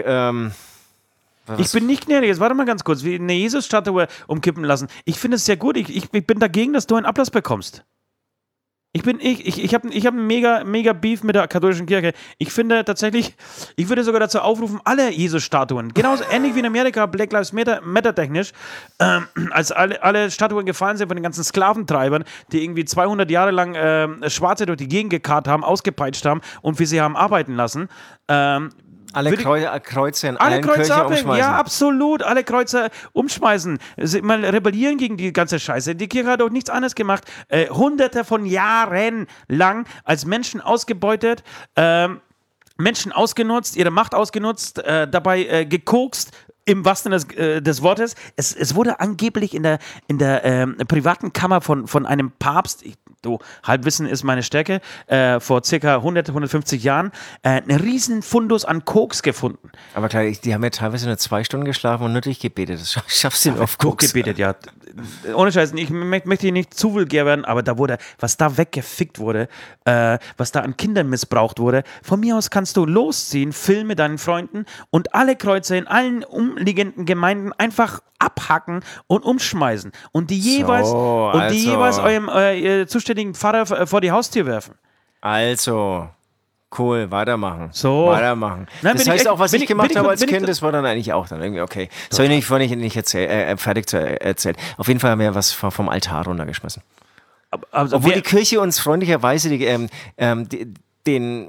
Ich bin nicht gnädig. Jetzt warte mal ganz kurz. Wie eine Jesus-Statue umkippen lassen. Ich finde es sehr gut. Ich bin dagegen, dass du einen Ablass bekommst. Ich habe einen mega Beef mit der katholischen Kirche. Ich finde tatsächlich, ich würde sogar dazu aufrufen, alle Jesus-Statuen, genauso ähnlich wie in Amerika, Black Lives Matter technisch, als alle Statuen gefallen sind von den ganzen Sklaventreibern, die irgendwie 200 Jahre lang Schwarze durch die Gegend gekarrt haben, ausgepeitscht haben und für sie haben arbeiten lassen. Alle Kreuze in alle allen Kreuze Kirchen abhängen, umschmeißen. ja, absolut. Alle Kreuze umschmeißen. Mal rebellieren gegen die ganze Scheiße. Die Kirche hat auch nichts anderes gemacht. Hunderte von Jahren lang als Menschen ausgebeutet, Menschen ausgenutzt, ihre Macht ausgenutzt, dabei gekokst, im wahrsten Sinne des Wortes. Es wurde angeblich in der privaten Kammer von einem Papst, Halbwissen ist meine Stärke, vor circa 150 Jahren, einen riesen Fundus an Koks gefunden. Aber klar, die haben ja teilweise nur 2 Stunden geschlafen und nur durchgebetet. Das schaffst du auf Koks. Gebetet, ja. Ohne Scheiß, ich möchte hier nicht zu vulgär werden, aber da wurde, was da weggefickt wurde, was da an Kindern missbraucht wurde, von mir aus kannst du losziehen, Film mit deinen Freunden und alle Kreuze in allen umliegenden Gemeinden einfach abhacken und umschmeißen und die jeweils eurem zuständigen Pfarrer vor die Haustür werfen. Also, cool, weitermachen. Nein, das heißt auch, was ich gemacht habe als Kind, das war dann eigentlich auch dann irgendwie okay. Soll ich nicht fertig zu erzählen. Auf jeden Fall haben wir was vom Altar runtergeschmissen. Obwohl die Kirche uns freundlicherweise den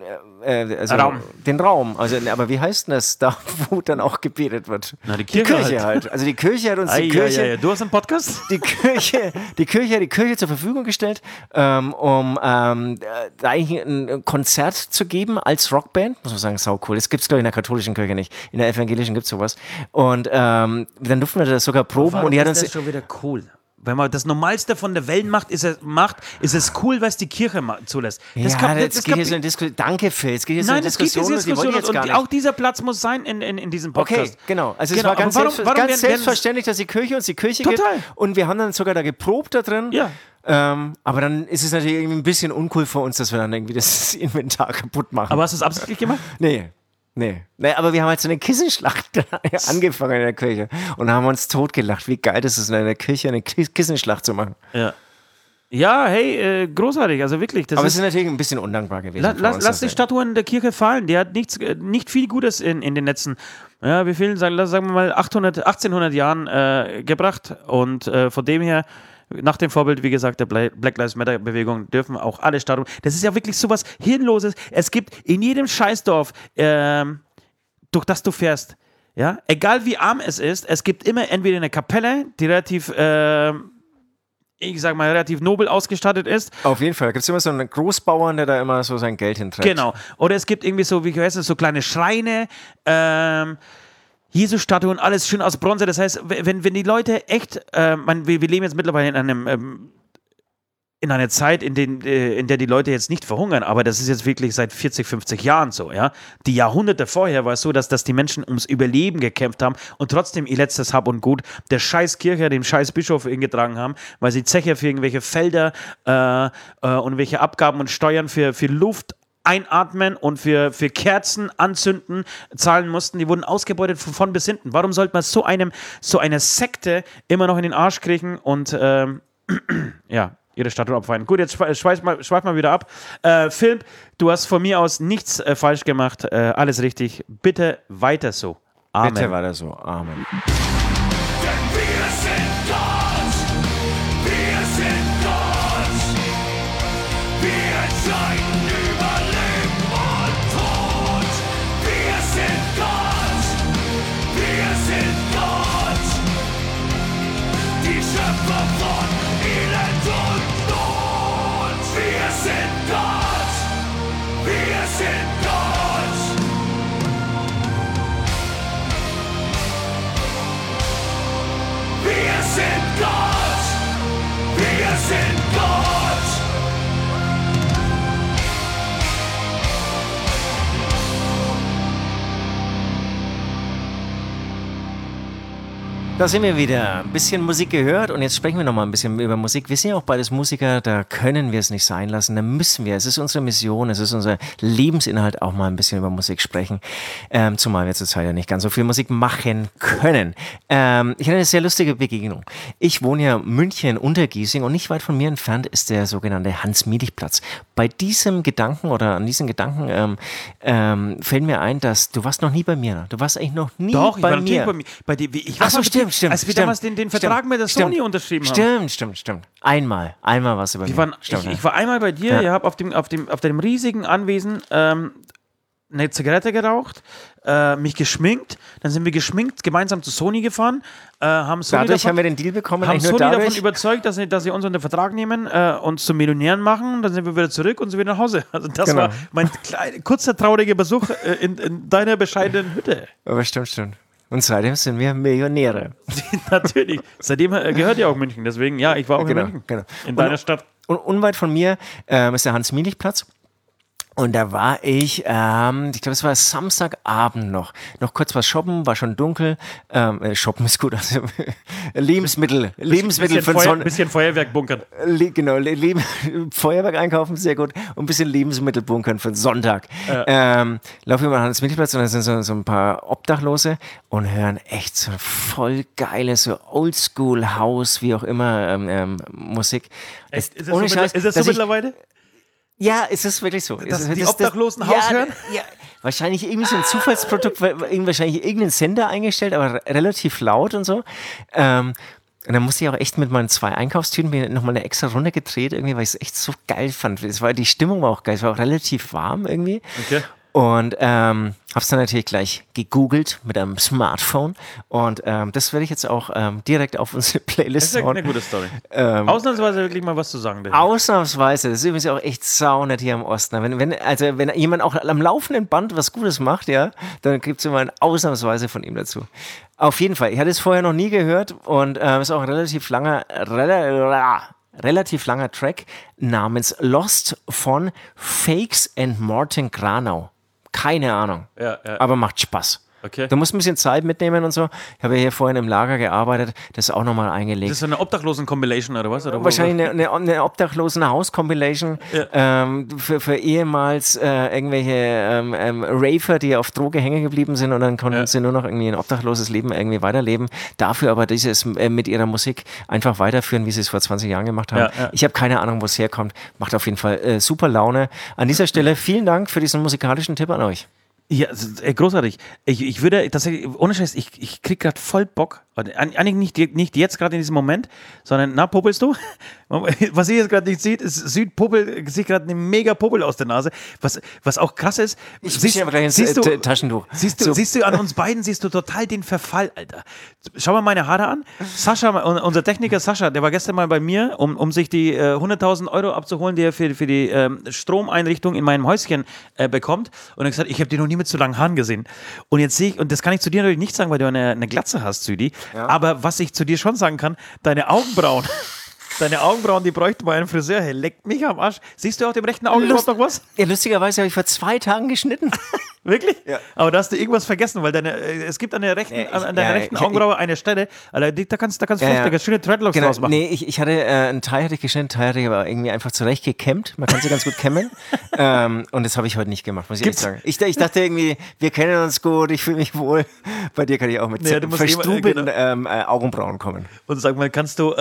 Raum, aber wie heißt denn das, da wo dann auch gebetet wird? Na, die Kirche halt. Also die Kirche hat uns Du hast einen Podcast? Die Kirche hat die Kirche zur Verfügung gestellt, um da eigentlich ein Konzert zu geben als Rockband. Muss man sagen, sau cool. Das gibt es, glaube ich, in der katholischen Kirche nicht. In der evangelischen gibt es sowas. Und dann durften wir das sogar proben. Warum und die hat ist uns das schon wieder cool? wenn man das Normalste von der Welt macht, ist es cool, was die Kirche zulässt. Danke, Phil. Es geht jetzt um Diskussion und auch dieser Platz muss sein in diesem Podcast. Okay, genau. Also es war ganz selbstverständlich, dass die Kirche uns die Kirche gibt. Und wir haben dann sogar da geprobt da drin. Ja. Aber dann ist es natürlich irgendwie ein bisschen uncool für uns, dass wir dann irgendwie das Inventar kaputt machen. Aber hast du es absichtlich gemacht? Nee, aber wir haben halt so eine Kissenschlacht angefangen in der Kirche und haben uns totgelacht, wie geil das ist, in einer Kirche eine Kissenschlacht zu machen. Ja. Ja, hey, großartig, also wirklich. Aber es ist natürlich ein bisschen undankbar gewesen. Lass die Statuen der Kirche fallen. Die hat nicht viel Gutes in den letzten, wie viel, sagen wir mal, 1800 Jahren gebracht. Und von dem her, nach dem Vorbild, wie gesagt, der Black Lives Matter Bewegung, dürfen auch alle Statuen. Das ist ja wirklich sowas Hirnloses. Es gibt in jedem Scheißdorf, durch das du fährst, ja, egal wie arm es ist, es gibt immer entweder eine Kapelle, die relativ nobel ausgestattet ist. Auf jeden Fall. Da gibt es immer so einen Großbauern, der da immer so sein Geld hinträgt. Genau. Oder es gibt irgendwie so, wie ich weiß nicht, so kleine Schreine, Jesus-Statuen, alles schön aus Bronze. Das heißt, wenn die Leute echt, wir leben jetzt mittlerweile in einer Zeit, in der die Leute jetzt nicht verhungern, aber das ist jetzt wirklich seit 40, 50 Jahren so, ja. Die Jahrhunderte vorher war es so, dass die Menschen ums Überleben gekämpft haben und trotzdem ihr letztes Hab und Gut der scheiß Kirche, dem scheiß Bischof hingetragen haben, weil sie Zeche für irgendwelche Felder und welche Abgaben und Steuern für Luft einatmen und für Kerzen anzünden zahlen mussten. Die wurden ausgebeutet von vorn bis hinten. Warum sollte man so eine Sekte immer noch in den Arsch kriegen und ihre Statue abfeiern? Gut, jetzt schweif mal wieder ab. Phil, du hast von mir aus nichts falsch gemacht. Alles richtig. Bitte weiter so. Amen. Bitte weiter so. Amen. Denn wir sind Gott. Wir sind Gott. Wir entscheiden über Leben und Tod. Wir sind Gott. Wir sind Gott. Die Schöpfer von Elend und Not. Wir sind Gott. Wir sind Gott. Wir sind Gott. Wir sind Gott. Da sind wir wieder. Ein bisschen Musik gehört und jetzt sprechen wir noch mal ein bisschen über Musik. Wir sind ja auch beides Musiker, da können wir es nicht sein lassen, da müssen wir. Es ist unsere Mission, es ist unser Lebensinhalt, auch mal ein bisschen über Musik sprechen. Zumal wir zurzeit ja nicht ganz so viel Musik machen können. Ich hatte eine sehr lustige Begegnung. Ich wohne ja in München, Untergiesing, und nicht weit von mir entfernt ist der sogenannte Hans-Mielich-Platz. Bei diesem Gedanken oder an diesen Gedanken fällt mir ein, dass du warst noch nie bei mir. Du warst eigentlich noch nie bei mir. Doch, bei dir. Ich Ach so, stimmt. Als wir damals den Vertrag mit der Sony unterschrieben haben. Stimmt. Einmal warst du bei mir. Ich war einmal bei dir, ihr habt auf dem riesigen Anwesen eine Zigarette geraucht, mich geschminkt, dann sind wir geschminkt gemeinsam zu Sony gefahren, haben Sony haben wir den Deal bekommen, haben Sony davon überzeugt, dass sie uns unter Vertrag nehmen, uns zu Millionären machen, dann sind wir wieder zurück und sind wieder nach Hause. Also das war mein kurzer trauriger Besuch in deiner bescheidenen Hütte. Aber stimmt. Und seitdem sind wir Millionäre. Natürlich. Seitdem gehört ja auch München. Deswegen, ja, ich war auch in München. Genau. In deiner Stadt. Und unweit von mir ist der Hans-Mielich-Platz. Und da war ich glaube, es war Samstagabend noch kurz was shoppen, war schon dunkel. Shoppen ist gut, also Lebensmittel Ein bisschen Feuerwerk bunkern. Feuerwerk einkaufen, sehr gut. Und ein bisschen Lebensmittel bunkern für den Sonntag. Laufen wir mal an den Mittelplatz und da sind so ein paar Obdachlose und hören echt so voll geile, so Oldschool-House, wie auch immer, Musik. Ist das so mittlerweile? Ja, ist es wirklich so. Dass die Obdachlosen Haus hören? Ja, wahrscheinlich irgendwie so ein Zufallsprodukt, wahrscheinlich irgendeinen Sender eingestellt, aber relativ laut und so. Und dann musste ich auch echt mit meinen 2 Einkaufstüten mir nochmal eine extra Runde gedreht, irgendwie, weil ich es echt so geil fand. Die Stimmung war auch geil, es war auch relativ warm irgendwie. Okay. Und hab's dann natürlich gleich gegoogelt mit einem Smartphone. Und das werde ich jetzt auch direkt auf unsere Playlist Das ist hauen. eine gute Story. Ausnahmsweise wirklich mal was zu sagen. Dahin. Ausnahmsweise, das ist übrigens auch echt saunett hier im Osten. Wenn jemand auch am laufenden Band was Gutes macht, ja, dann gibt es immer ein Ausnahmsweise von ihm dazu. Auf jeden Fall, ich hatte es vorher noch nie gehört und ist auch ein relativ langer Track namens Lost von Fakes and Martin Granau. Keine Ahnung, aber macht Spaß. Okay. Du musst ein bisschen Zeit mitnehmen und so. Ich habe ja hier vorhin im Lager gearbeitet, das ist auch nochmal eingelegt. Das ist eine Obdachlosen-Compilation oder was? Oder wahrscheinlich eine Obdachlosen-Haus-Compilation für ehemals irgendwelche Rafer, die auf Droge hängen geblieben sind und dann konnten sie nur noch irgendwie ein obdachloses Leben irgendwie weiterleben. Dafür aber dieses mit ihrer Musik einfach weiterführen, wie sie es vor 20 Jahren gemacht haben. Ja. Ich habe keine Ahnung, wo es herkommt. Macht auf jeden Fall super Laune. An dieser Stelle vielen Dank für diesen musikalischen Tipp an euch. Ja, großartig. Ich würde tatsächlich, ohne Scheiß, ich krieg gerade voll Bock. Eigentlich nicht jetzt gerade in diesem Moment, sondern, popelst du? Was ihr jetzt gerade nicht seht, ist Südpuppel, sieht gerade eine mega Puppel aus der Nase. Was auch krass ist, siehst du Taschentuch. Siehst du an uns beiden, siehst du total den Verfall, Alter. Schau mal meine Haare an. Sascha, unser Techniker Sascha, der war gestern mal bei mir, um sich die 100.000 Euro abzuholen, die er für die Stromeinrichtung in meinem Häuschen bekommt. Und er hat gesagt, ich habe die noch nie mit so langen Haaren gesehen. Und jetzt sehe ich, und das kann ich zu dir natürlich nicht sagen, weil du eine Glatze hast, Südi. Ja. Aber was ich zu dir schon sagen kann, deine Augenbrauen, die bräuchten mal einen Friseur. Hey, leckt mich am Arsch. Siehst du auf dem rechten Auge überhaupt noch was? Ja, lustigerweise habe ich vor 2 Tagen geschnitten. Wirklich? Ja. Aber da hast du irgendwas vergessen, weil es gibt an deiner rechten Augenbraue eine Stelle, da kannst du schöne Dreadlocks draus machen. Nee, ich hatte einen Teil hatte ich geschnitten, Teil hatte ich aber irgendwie einfach zurecht gekämmt. Man kann sie ganz gut kämmen. Und das habe ich heute nicht gemacht, muss ich ehrlich sagen. Ich dachte irgendwie, wir kennen uns gut, ich fühle mich wohl. Bei dir kann ich auch mit verstrubelten Augenbrauen kommen. Und sag mal, kannst du,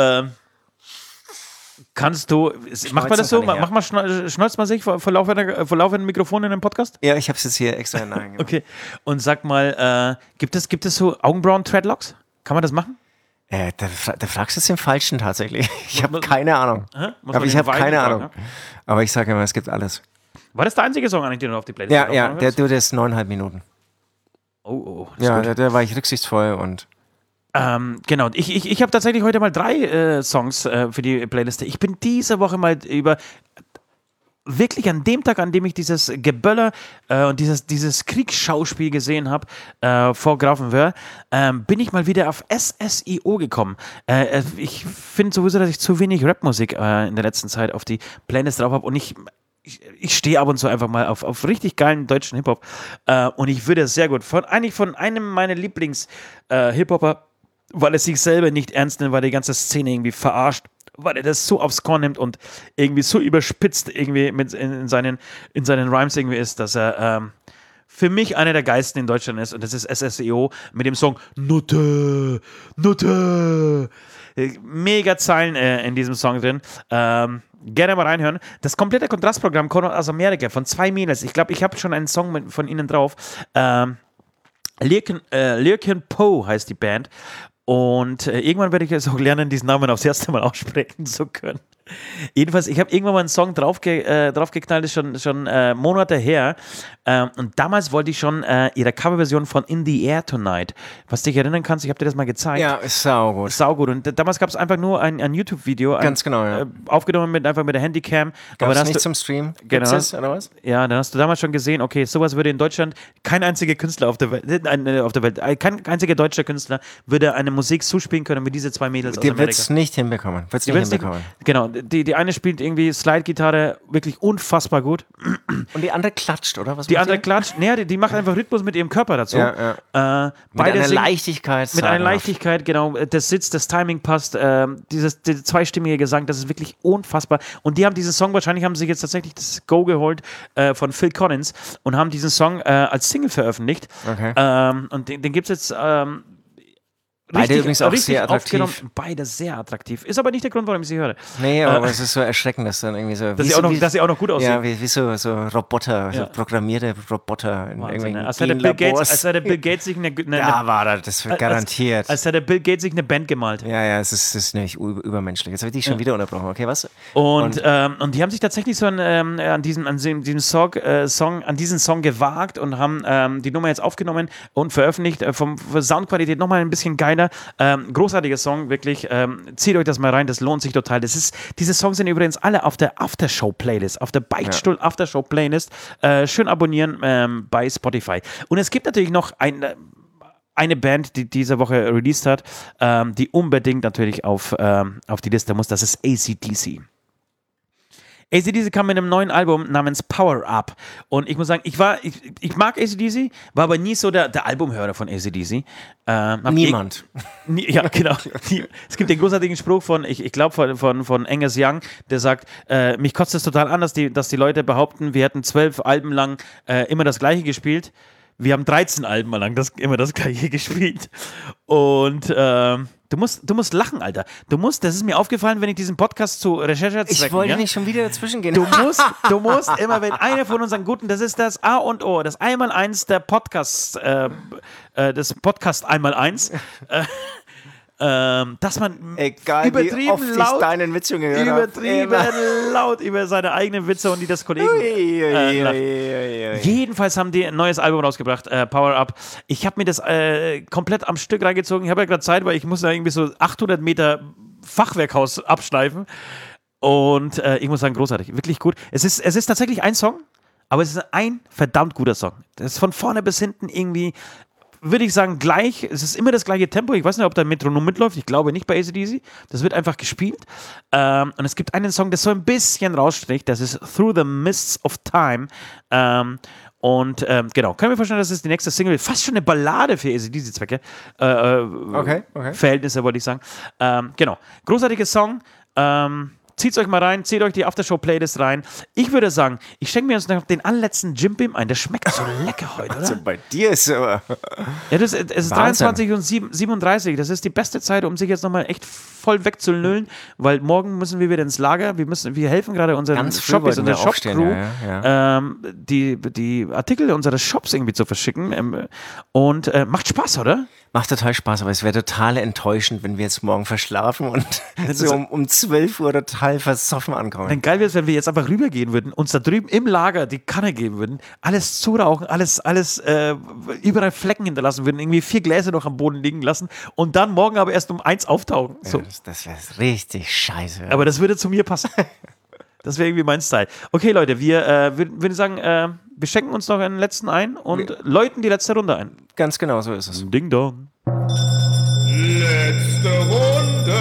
macht man das so? Mach mal, schneuzt man sich vor laufenden Mikrofonen in einem Podcast? Ja, ich habe es jetzt hier extra hineingemacht. Okay. Und sag mal, gibt es so Augenbrauen-Threadlocks? Kann man das machen? Da fragst du jetzt den Falschen tatsächlich. Ich habe keine Ahnung. Ich habe keine Ahnung. Ja? Aber ich sage immer, es gibt alles. War das der einzige Song eigentlich, den du auf die Playlist hast? Ja, der ist 9,5 Minuten. Oh. Ja, da war ich rücksichtsvoll und... Genau, ich habe tatsächlich heute mal 3 Songs für die Playliste. Ich bin diese Woche mal wirklich an dem Tag, an dem ich dieses Geböller und dieses Kriegsschauspiel gesehen habe vor Grafenwöhr, bin ich mal wieder auf SSIO gekommen. Ich finde sowieso, dass ich zu wenig Rapmusik in der letzten Zeit auf die Playlist drauf habe und ich stehe ab und zu einfach mal auf richtig geilen deutschen Hip-Hop und ich würde es sehr gut von einem meiner Lieblings-Hip-Hopper, weil er sich selber nicht ernst nimmt, weil die ganze Szene irgendwie verarscht, weil er das so aufs Korn nimmt und irgendwie so überspitzt irgendwie in seinen Rhymes irgendwie ist, dass er für mich einer der geilsten in Deutschland ist und das ist SSEO mit dem Song Nutte. Mega Zeilen in diesem Song drin. Gerne mal reinhören. Das komplette Kontrastprogramm kommt aus Amerika von 2 Mädels. Ich glaube, ich habe schon einen Song von ihnen drauf. Lyrkin Poe heißt die Band. Und irgendwann werde ich jetzt auch lernen, diesen Namen aufs erste Mal aussprechen zu können. Jedenfalls, ich habe irgendwann mal einen Song draufgeknallt, ist schon Monate her. Und damals wollte ich schon ihre Coverversion von In the Air Tonight. Was dich erinnern kannst, ich habe dir das mal gezeigt. Ja, ist saugut. Saugut. Und damals gab es einfach nur ein YouTube-Video. Ganz genau, ja. Aufgenommen einfach mit der Handycam. Gab es nicht zum Stream? Genau. Gibt's das, oder was? Ja, dann hast du damals schon gesehen, okay, sowas würde in Deutschland kein einziger Künstler auf der Welt, kein einziger deutscher Künstler würde eine Musik zuspielen können wie diese 2 Mädels aus Amerika. Die wird es nicht hinbekommen. Genau. Die eine spielt irgendwie Slide-Gitarre wirklich unfassbar gut. Und die andere klatscht, oder? Die andere klatscht. Nee, die macht einfach Rhythmus mit ihrem Körper dazu. Ja. Mit einer Leichtigkeit. Mit einer Leichtigkeit, genau. Das Sitz, das Timing passt. Dieser zweistimmige Gesang, das ist wirklich unfassbar. Und die haben diesen Song, wahrscheinlich haben sie jetzt tatsächlich das Go geholt von Phil Collins und haben diesen Song als Single veröffentlicht. Okay. Und den gibt es jetzt Beide übrigens auch sehr attraktiv. aufgenommen. Beide sehr attraktiv. Ist aber nicht der Grund, warum ich sie höre. Nee, aber es ist so erschreckend, dass dann irgendwie so... Dass sie auch noch gut aussehen. Ja, wie so Roboter, so programmierte Roboter in irgendwelchen Als hätte Bill Gates sich das wird garantiert. Als hätte Bill Gates sich eine Band gemalt. Ja, es ist nämlich übermenschlich. Jetzt habe ich dich schon wieder unterbrochen. Okay, was? Und die haben sich tatsächlich so an diesen Song gewagt und haben die Nummer jetzt aufgenommen und veröffentlicht. Von Soundqualität nochmal ein bisschen geiler. Großartiger Song, wirklich. Zieht euch das mal rein, das lohnt sich total. Diese Songs sind übrigens alle auf der Aftershow-Playlist, auf der Beichtstuhl Aftershow-Playlist. Schön abonnieren bei Spotify. Und es gibt natürlich noch eine Band, die diese Woche released hat, die unbedingt natürlich auf die Liste muss. Das ist AC/DC. AC/DC kam mit einem neuen Album namens Power Up. Und ich muss sagen, ich mag AC/DC, war aber nie so der Albumhörer von AC/DC. Niemand. Ja, genau. Es gibt den großartigen Spruch ich glaube von Angus Young, der sagt, mich kotzt es total an, dass die Leute behaupten, wir hätten 12 Alben lang immer das Gleiche gespielt. Wir haben 13 Alben lang immer das Gleiche gespielt. Und du musst lachen, Alter. Das ist mir aufgefallen, wenn ich diesen Podcast zu Recherchezwecken... Ich wollte nicht schon wieder dazwischen gehen. Du musst immer, wenn einer von unseren Guten, das ist das A und O, das Einmaleins der Podcast, das Podcast Einmaleins, dass man egal übertrieben wie oft laut, ich deinen Witz schon gehört habe. übertrieben laut über seine eigenen Witze und die des Kollegen Jedenfalls haben die ein neues Album rausgebracht, Power Up. Ich habe mir das komplett am Stück reingezogen. Ich habe ja gerade Zeit, weil ich muss da irgendwie so 800 Meter Fachwerkhaus abschleifen. Und ich muss sagen, großartig, wirklich gut. Es ist tatsächlich ein Song, aber es ist ein verdammt guter Song. Das ist von vorne bis hinten irgendwie... würde ich sagen, gleich. Es ist immer das gleiche Tempo. Ich weiß nicht, ob da ein Metronom mitläuft. Ich glaube nicht bei AC/DC. Das wird einfach gespielt. Und es gibt einen Song, der so ein bisschen rausstricht. Das ist Through the Mists of Time. Genau. Können wir vorstellen, das ist die nächste Single. Fast schon eine Ballade für AC/DC-Zwecke. Okay. Verhältnisse, wollte ich sagen. Genau. Großartiger Song. Zieht's euch mal rein, zieht euch die Aftershow-Playlist rein. Ich würde sagen, ich schenke mir jetzt noch den allerletzten Jim Beam ein. Der schmeckt so lecker heute, oder? Also bei dir ist aber... Ja, es ist 23 und 37. Das ist die beste Zeit, um sich jetzt nochmal echt voll wegzunüllen, weil morgen müssen wir wieder ins Lager. Wir helfen gerade unseren Shoppers und der Shop-Crew, die Artikel unseres Shops irgendwie zu verschicken. Und macht Spaß, oder? Macht total Spaß, aber es wäre total enttäuschend, wenn wir jetzt morgen verschlafen und so um 12 Uhr total versoffen ankommen. Dann geil wäre es, wenn wir jetzt einfach rübergehen würden, uns da drüben im Lager die Kanne geben würden, alles zurauchen, alles überall Flecken hinterlassen würden, irgendwie 4 Gläser noch am Boden liegen lassen und dann morgen aber erst um 1 auftauchen. So. Ja, das wäre richtig scheiße. Aber das würde zu mir passen. Das wäre irgendwie mein Style. Okay, Leute, wir würden sagen, wir schenken uns noch einen letzten ein und läuten die letzte Runde ein. Ganz genau, so ist es. Ding Dong. Letzte Runde.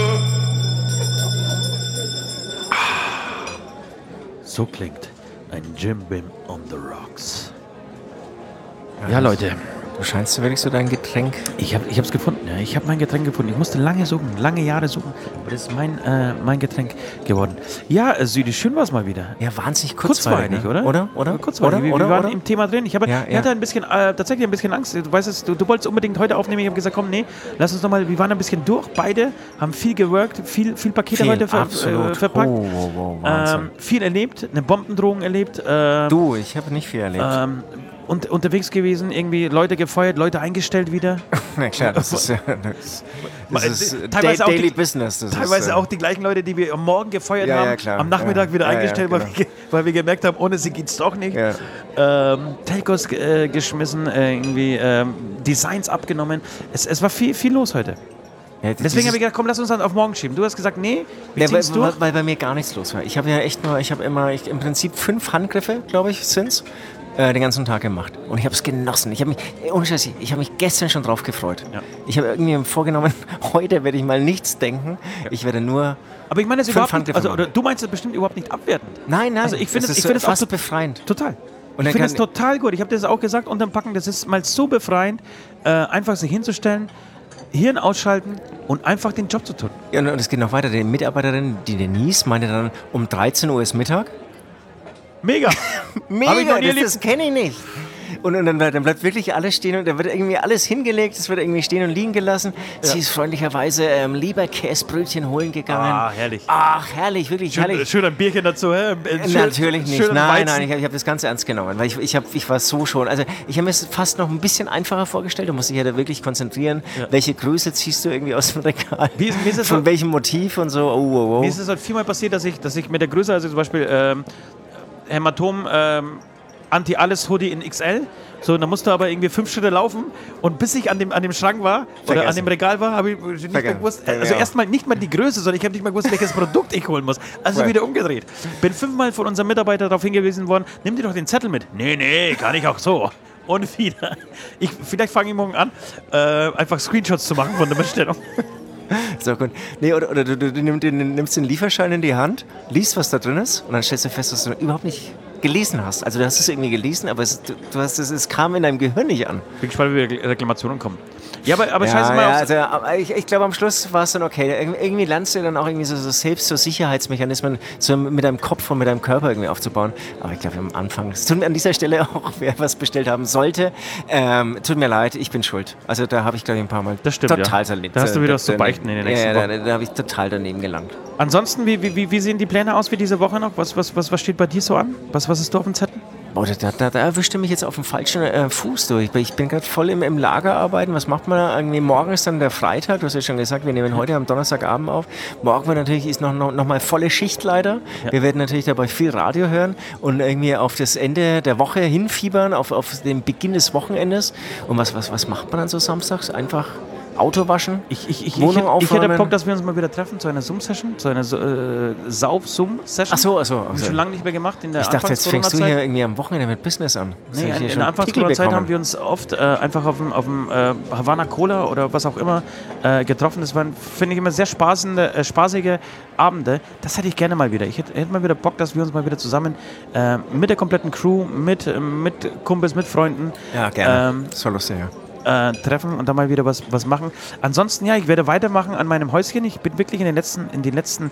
So klingt ein Jim Beam on the Rocks. Ja, Leute. Du scheinst wirklich so dein Getränk. Ich hab's gefunden, ja. Ich habe mein Getränk gefunden. Ich musste lange Jahre suchen. Aber das ist mein Getränk geworden. Ja, Südi, schön war's mal wieder. Ja, wahnsinnig kurzweilig, oder? Oder? Kurzweilig. Wir waren im Thema drin. Ich hatte tatsächlich ein bisschen Angst. Du weißt es, du wolltest unbedingt heute aufnehmen. Ich habe gesagt, komm, nee, lass uns nochmal, wir waren ein bisschen durch. Beide haben viel geworkt, viel Pakete heute verpackt. Viel erlebt, eine Bombendrohung erlebt. Ich habe nicht viel erlebt. Und unterwegs gewesen, irgendwie Leute gefeuert, Leute eingestellt wieder. Na klar, das ist teilweise Daily Business. Teilweise auch die gleichen Leute, die wir am Morgen gefeuert haben, klar. am Nachmittag wieder eingestellt, genau. weil wir gemerkt haben, ohne sie geht's doch nicht. Ja. Telcos geschmissen, irgendwie Designs abgenommen. Es war viel los heute. Ja, deswegen habe ich gedacht, komm, lass uns dann auf morgen schieben. Du hast gesagt, nee, wir ziehen's durch. Weil bei mir gar nichts los war. Ich habe ja echt nur, im Prinzip 5 Handgriffe, glaube ich, sind's. Den ganzen Tag gemacht. Und ich habe es genossen. Ich habe mich gestern schon drauf gefreut. Ja. Ich habe irgendwie vorgenommen, heute werde ich mal nichts denken. Ja. Ich werde nur. Aber ich meine das überhaupt nicht, oder du meinst das bestimmt überhaupt nicht abwertend. Nein. Also ich finde es fast auch befreiend. Total. Und ich finde es total gut. Ich habe das auch gesagt unterm Packen. Das ist mal so befreiend, einfach sich hinzustellen, Hirn ausschalten und einfach den Job zu tun. Ja, und es geht noch weiter. Die Mitarbeiterin, die Denise, meinte dann, um 13 Uhr ist Mittag. Mega. Mega, das kenne ich nicht. Und dann bleibt wirklich alles stehen und da wird irgendwie alles hingelegt, es wird irgendwie stehen und liegen gelassen. Sie ist freundlicherweise Leberkäsebrötchen holen gegangen. Ah, herrlich. Ach, herrlich, wirklich herrlich. Schön ein Bierchen dazu, hä? Natürlich nicht. Schön Nein, ich hab das ganz ernst genommen, weil ich war so schon. Also ich habe mir es fast noch ein bisschen einfacher vorgestellt. Du musst dich ja da wirklich konzentrieren. Ja. Welche Größe ziehst du irgendwie aus dem Regal? Wie ist von welchem Motiv und so. Oh. Mir ist es halt viermal passiert, dass ich mit der Größe, also zum Beispiel Hämatom Anti-Alles-Hoodie in XL. So, dann musst du aber irgendwie 5 Schritte laufen und bis ich an dem Schrank war oder an dem Regal war, habe ich nicht mehr gewusst, also erstmal nicht mal die Größe, sondern ich habe nicht mal gewusst, welches Produkt ich holen muss. Also wieder umgedreht. Bin 5-mal von unserem Mitarbeiter darauf hingewiesen worden, nimm dir doch den Zettel mit. Nee, kann ich auch so. Und wieder. Vielleicht fange ich morgen an, einfach Screenshots zu machen von der Bestellung. So gut. Nee, oder du nimmst den Lieferschein in die Hand, liest, was da drin ist und dann stellst du fest, dass du überhaupt nicht gelesen hast. Also du hast es irgendwie gelesen, aber es kam in deinem Gehirn nicht an. Bin gespannt, wie Reklamationen kommen. Ja, aber scheiße mal auf. Also, ich glaube, am Schluss war es dann okay. Irgendwie lernst du dann auch irgendwie so selbst so Sicherheitsmechanismen so mit deinem Kopf und mit deinem Körper irgendwie aufzubauen. Aber ich glaube, am Anfang, es tut mir an dieser Stelle auch, wer was bestellt haben sollte, tut mir leid, ich bin schuld. Also da habe ich, glaube ich, ein paar Mal total daneben. Da hast du wieder was zu beichten in den nächsten Wochen. Da habe ich total daneben gelangt. Ansonsten, wie sehen die Pläne aus für diese Woche noch? Was steht bei dir so an? Was ist du auf dem Zettel? Oh, da erwischte mich jetzt auf dem falschen Fuß durch. Ich bin gerade voll im Lagerarbeiten. Was macht man da? Irgendwie morgen ist dann der Freitag. Du hast ja schon gesagt, wir nehmen heute am Donnerstagabend auf. Morgen wird natürlich ist noch mal volle Schicht leider. Ja. Wir werden natürlich dabei viel Radio hören und irgendwie auf das Ende der Woche hinfiebern, auf den Beginn des Wochenendes. Und was macht man dann so samstags? Einfach Auto waschen, Wohnung aufräumen. Ich hätte Bock, dass wir uns mal wieder treffen zu einer Zoom-Session, zu einer Sauf-Zoom-Session. Ach so. Haben wir schon lange nicht mehr gemacht in der Ich dachte, jetzt fängst du hier irgendwie am Wochenende mit Business an. Nee, in der Anfangs-Corona-Zeit haben wir uns oft einfach auf dem Havana Cola oder was auch immer getroffen. Das waren, finde ich, immer sehr spaßige Abende. Das hätte ich gerne mal wieder. Ich hätte mal wieder Bock, dass wir uns mal wieder zusammen mit der kompletten Crew, mit Kumpels, mit Freunden. Ja, gerne. Das war lustig, ja. Treffen und dann mal wieder was machen. Ansonsten, ja, ich werde weitermachen an meinem Häuschen. Ich bin wirklich in den letzten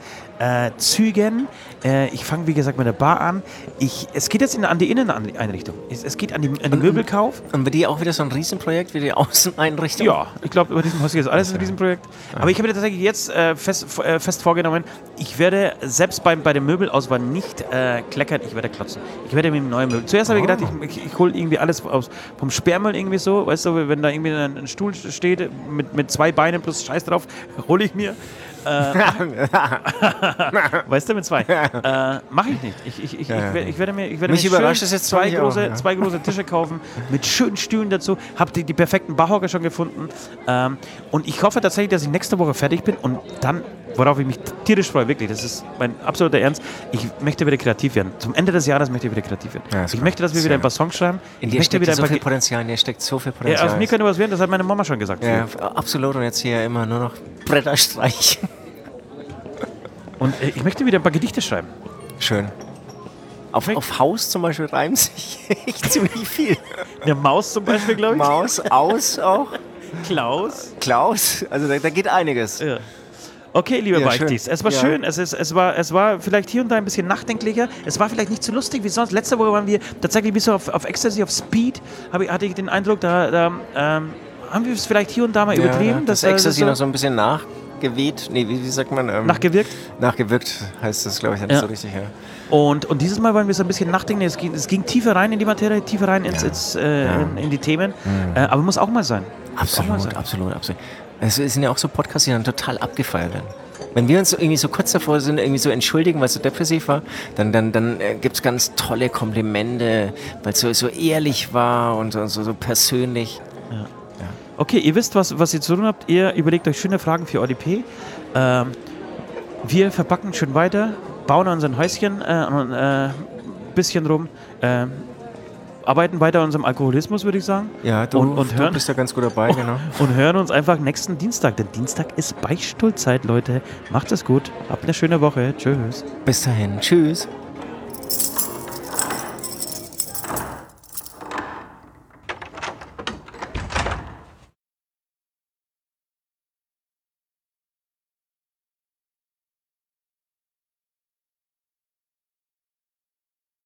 Zügen. Ich fange, wie gesagt, mit der Bar an. Es geht jetzt an die Inneneinrichtung. Es geht an den Möbelkauf. Und bei dir auch wieder so ein Riesenprojekt wie die Außeneinrichtung? Ja, ich glaube, über diesem Häuschen ist alles ein Riesenprojekt. Ja. Aber ich habe mir tatsächlich jetzt fest vorgenommen, ich werde selbst bei der Möbelauswahl nicht kleckern, ich werde klotzen. Ich werde mit einem neuen Möbel. Zuerst habe ich gedacht, ich hole irgendwie alles vom Sperrmüll irgendwie so, weißt du, wenn da irgendwie ein Stuhl steht mit 2 Beinen plus Scheiß drauf, hole ich mir. Weißt du, mit 2. Mache ich nicht. Ich werde mir zwei große Tische kaufen mit schönen Stühlen dazu. Habe die perfekten Barhocker schon gefunden. Und ich hoffe tatsächlich, dass ich nächste Woche fertig bin und dann, worauf ich mich tierisch freue, wirklich, das ist mein absoluter Ernst, ich möchte wieder kreativ werden. Zum Ende des Jahres möchte ich wieder kreativ werden. Ja, ich möchte, dass wir wieder ein paar Songs schreiben. In dir steckt so viel Potenzial, Ja, aus mir kann was werden, das hat meine Mama schon gesagt. Ja, absolut. Und jetzt hier immer nur noch Bretter streichen. Und ich möchte wieder ein paar Gedichte schreiben. Schön. Auf Haus zum Beispiel reimt sich echt ziemlich viel. Eine Maus zum Beispiel, glaube ich. Maus, aus auch. Klaus. Also da geht einiges. Ja. Okay, liebe Beichtis, es war schön. Es war vielleicht hier und da ein bisschen nachdenklicher. Es war vielleicht nicht so lustig wie sonst. Letzte Woche waren wir tatsächlich ein bisschen auf Ecstasy, auf Speed. Hatte ich den Eindruck, da haben wir es vielleicht hier und da mal übertrieben. Das Ecstasy noch so ein bisschen nachgeweht. Nee, wie sagt man? Nachgewirkt? Nachgewirkt heißt das, glaube ich, nicht so richtig, ja. Und dieses Mal wollen wir so ein bisschen nachdenken. Es ging tiefer rein in die Materie, tiefer rein in die Themen. Aber muss auch mal sein. Absolut. Es sind ja auch so Podcasts, die dann total abgefeiert werden. Wenn wir uns irgendwie so kurz davor sind, irgendwie so entschuldigen, weil es so depressiv war, dann gibt es ganz tolle Komplimente, weil es so ehrlich war und so persönlich. Ja. Okay, ihr wisst, was ihr zu tun habt. Ihr überlegt euch schöne Fragen für ODP. Wir verpacken schön weiter, bauen unser Häuschen ein bisschen rum, arbeiten weiter an unserem Alkoholismus, würde ich sagen. Ja, du bist ja ganz gut dabei, genau. Und hören uns einfach nächsten Dienstag, denn Dienstag ist Beichtstuhlzeit, Leute. Macht es gut, habt eine schöne Woche. Tschüss. Bis dahin, tschüss.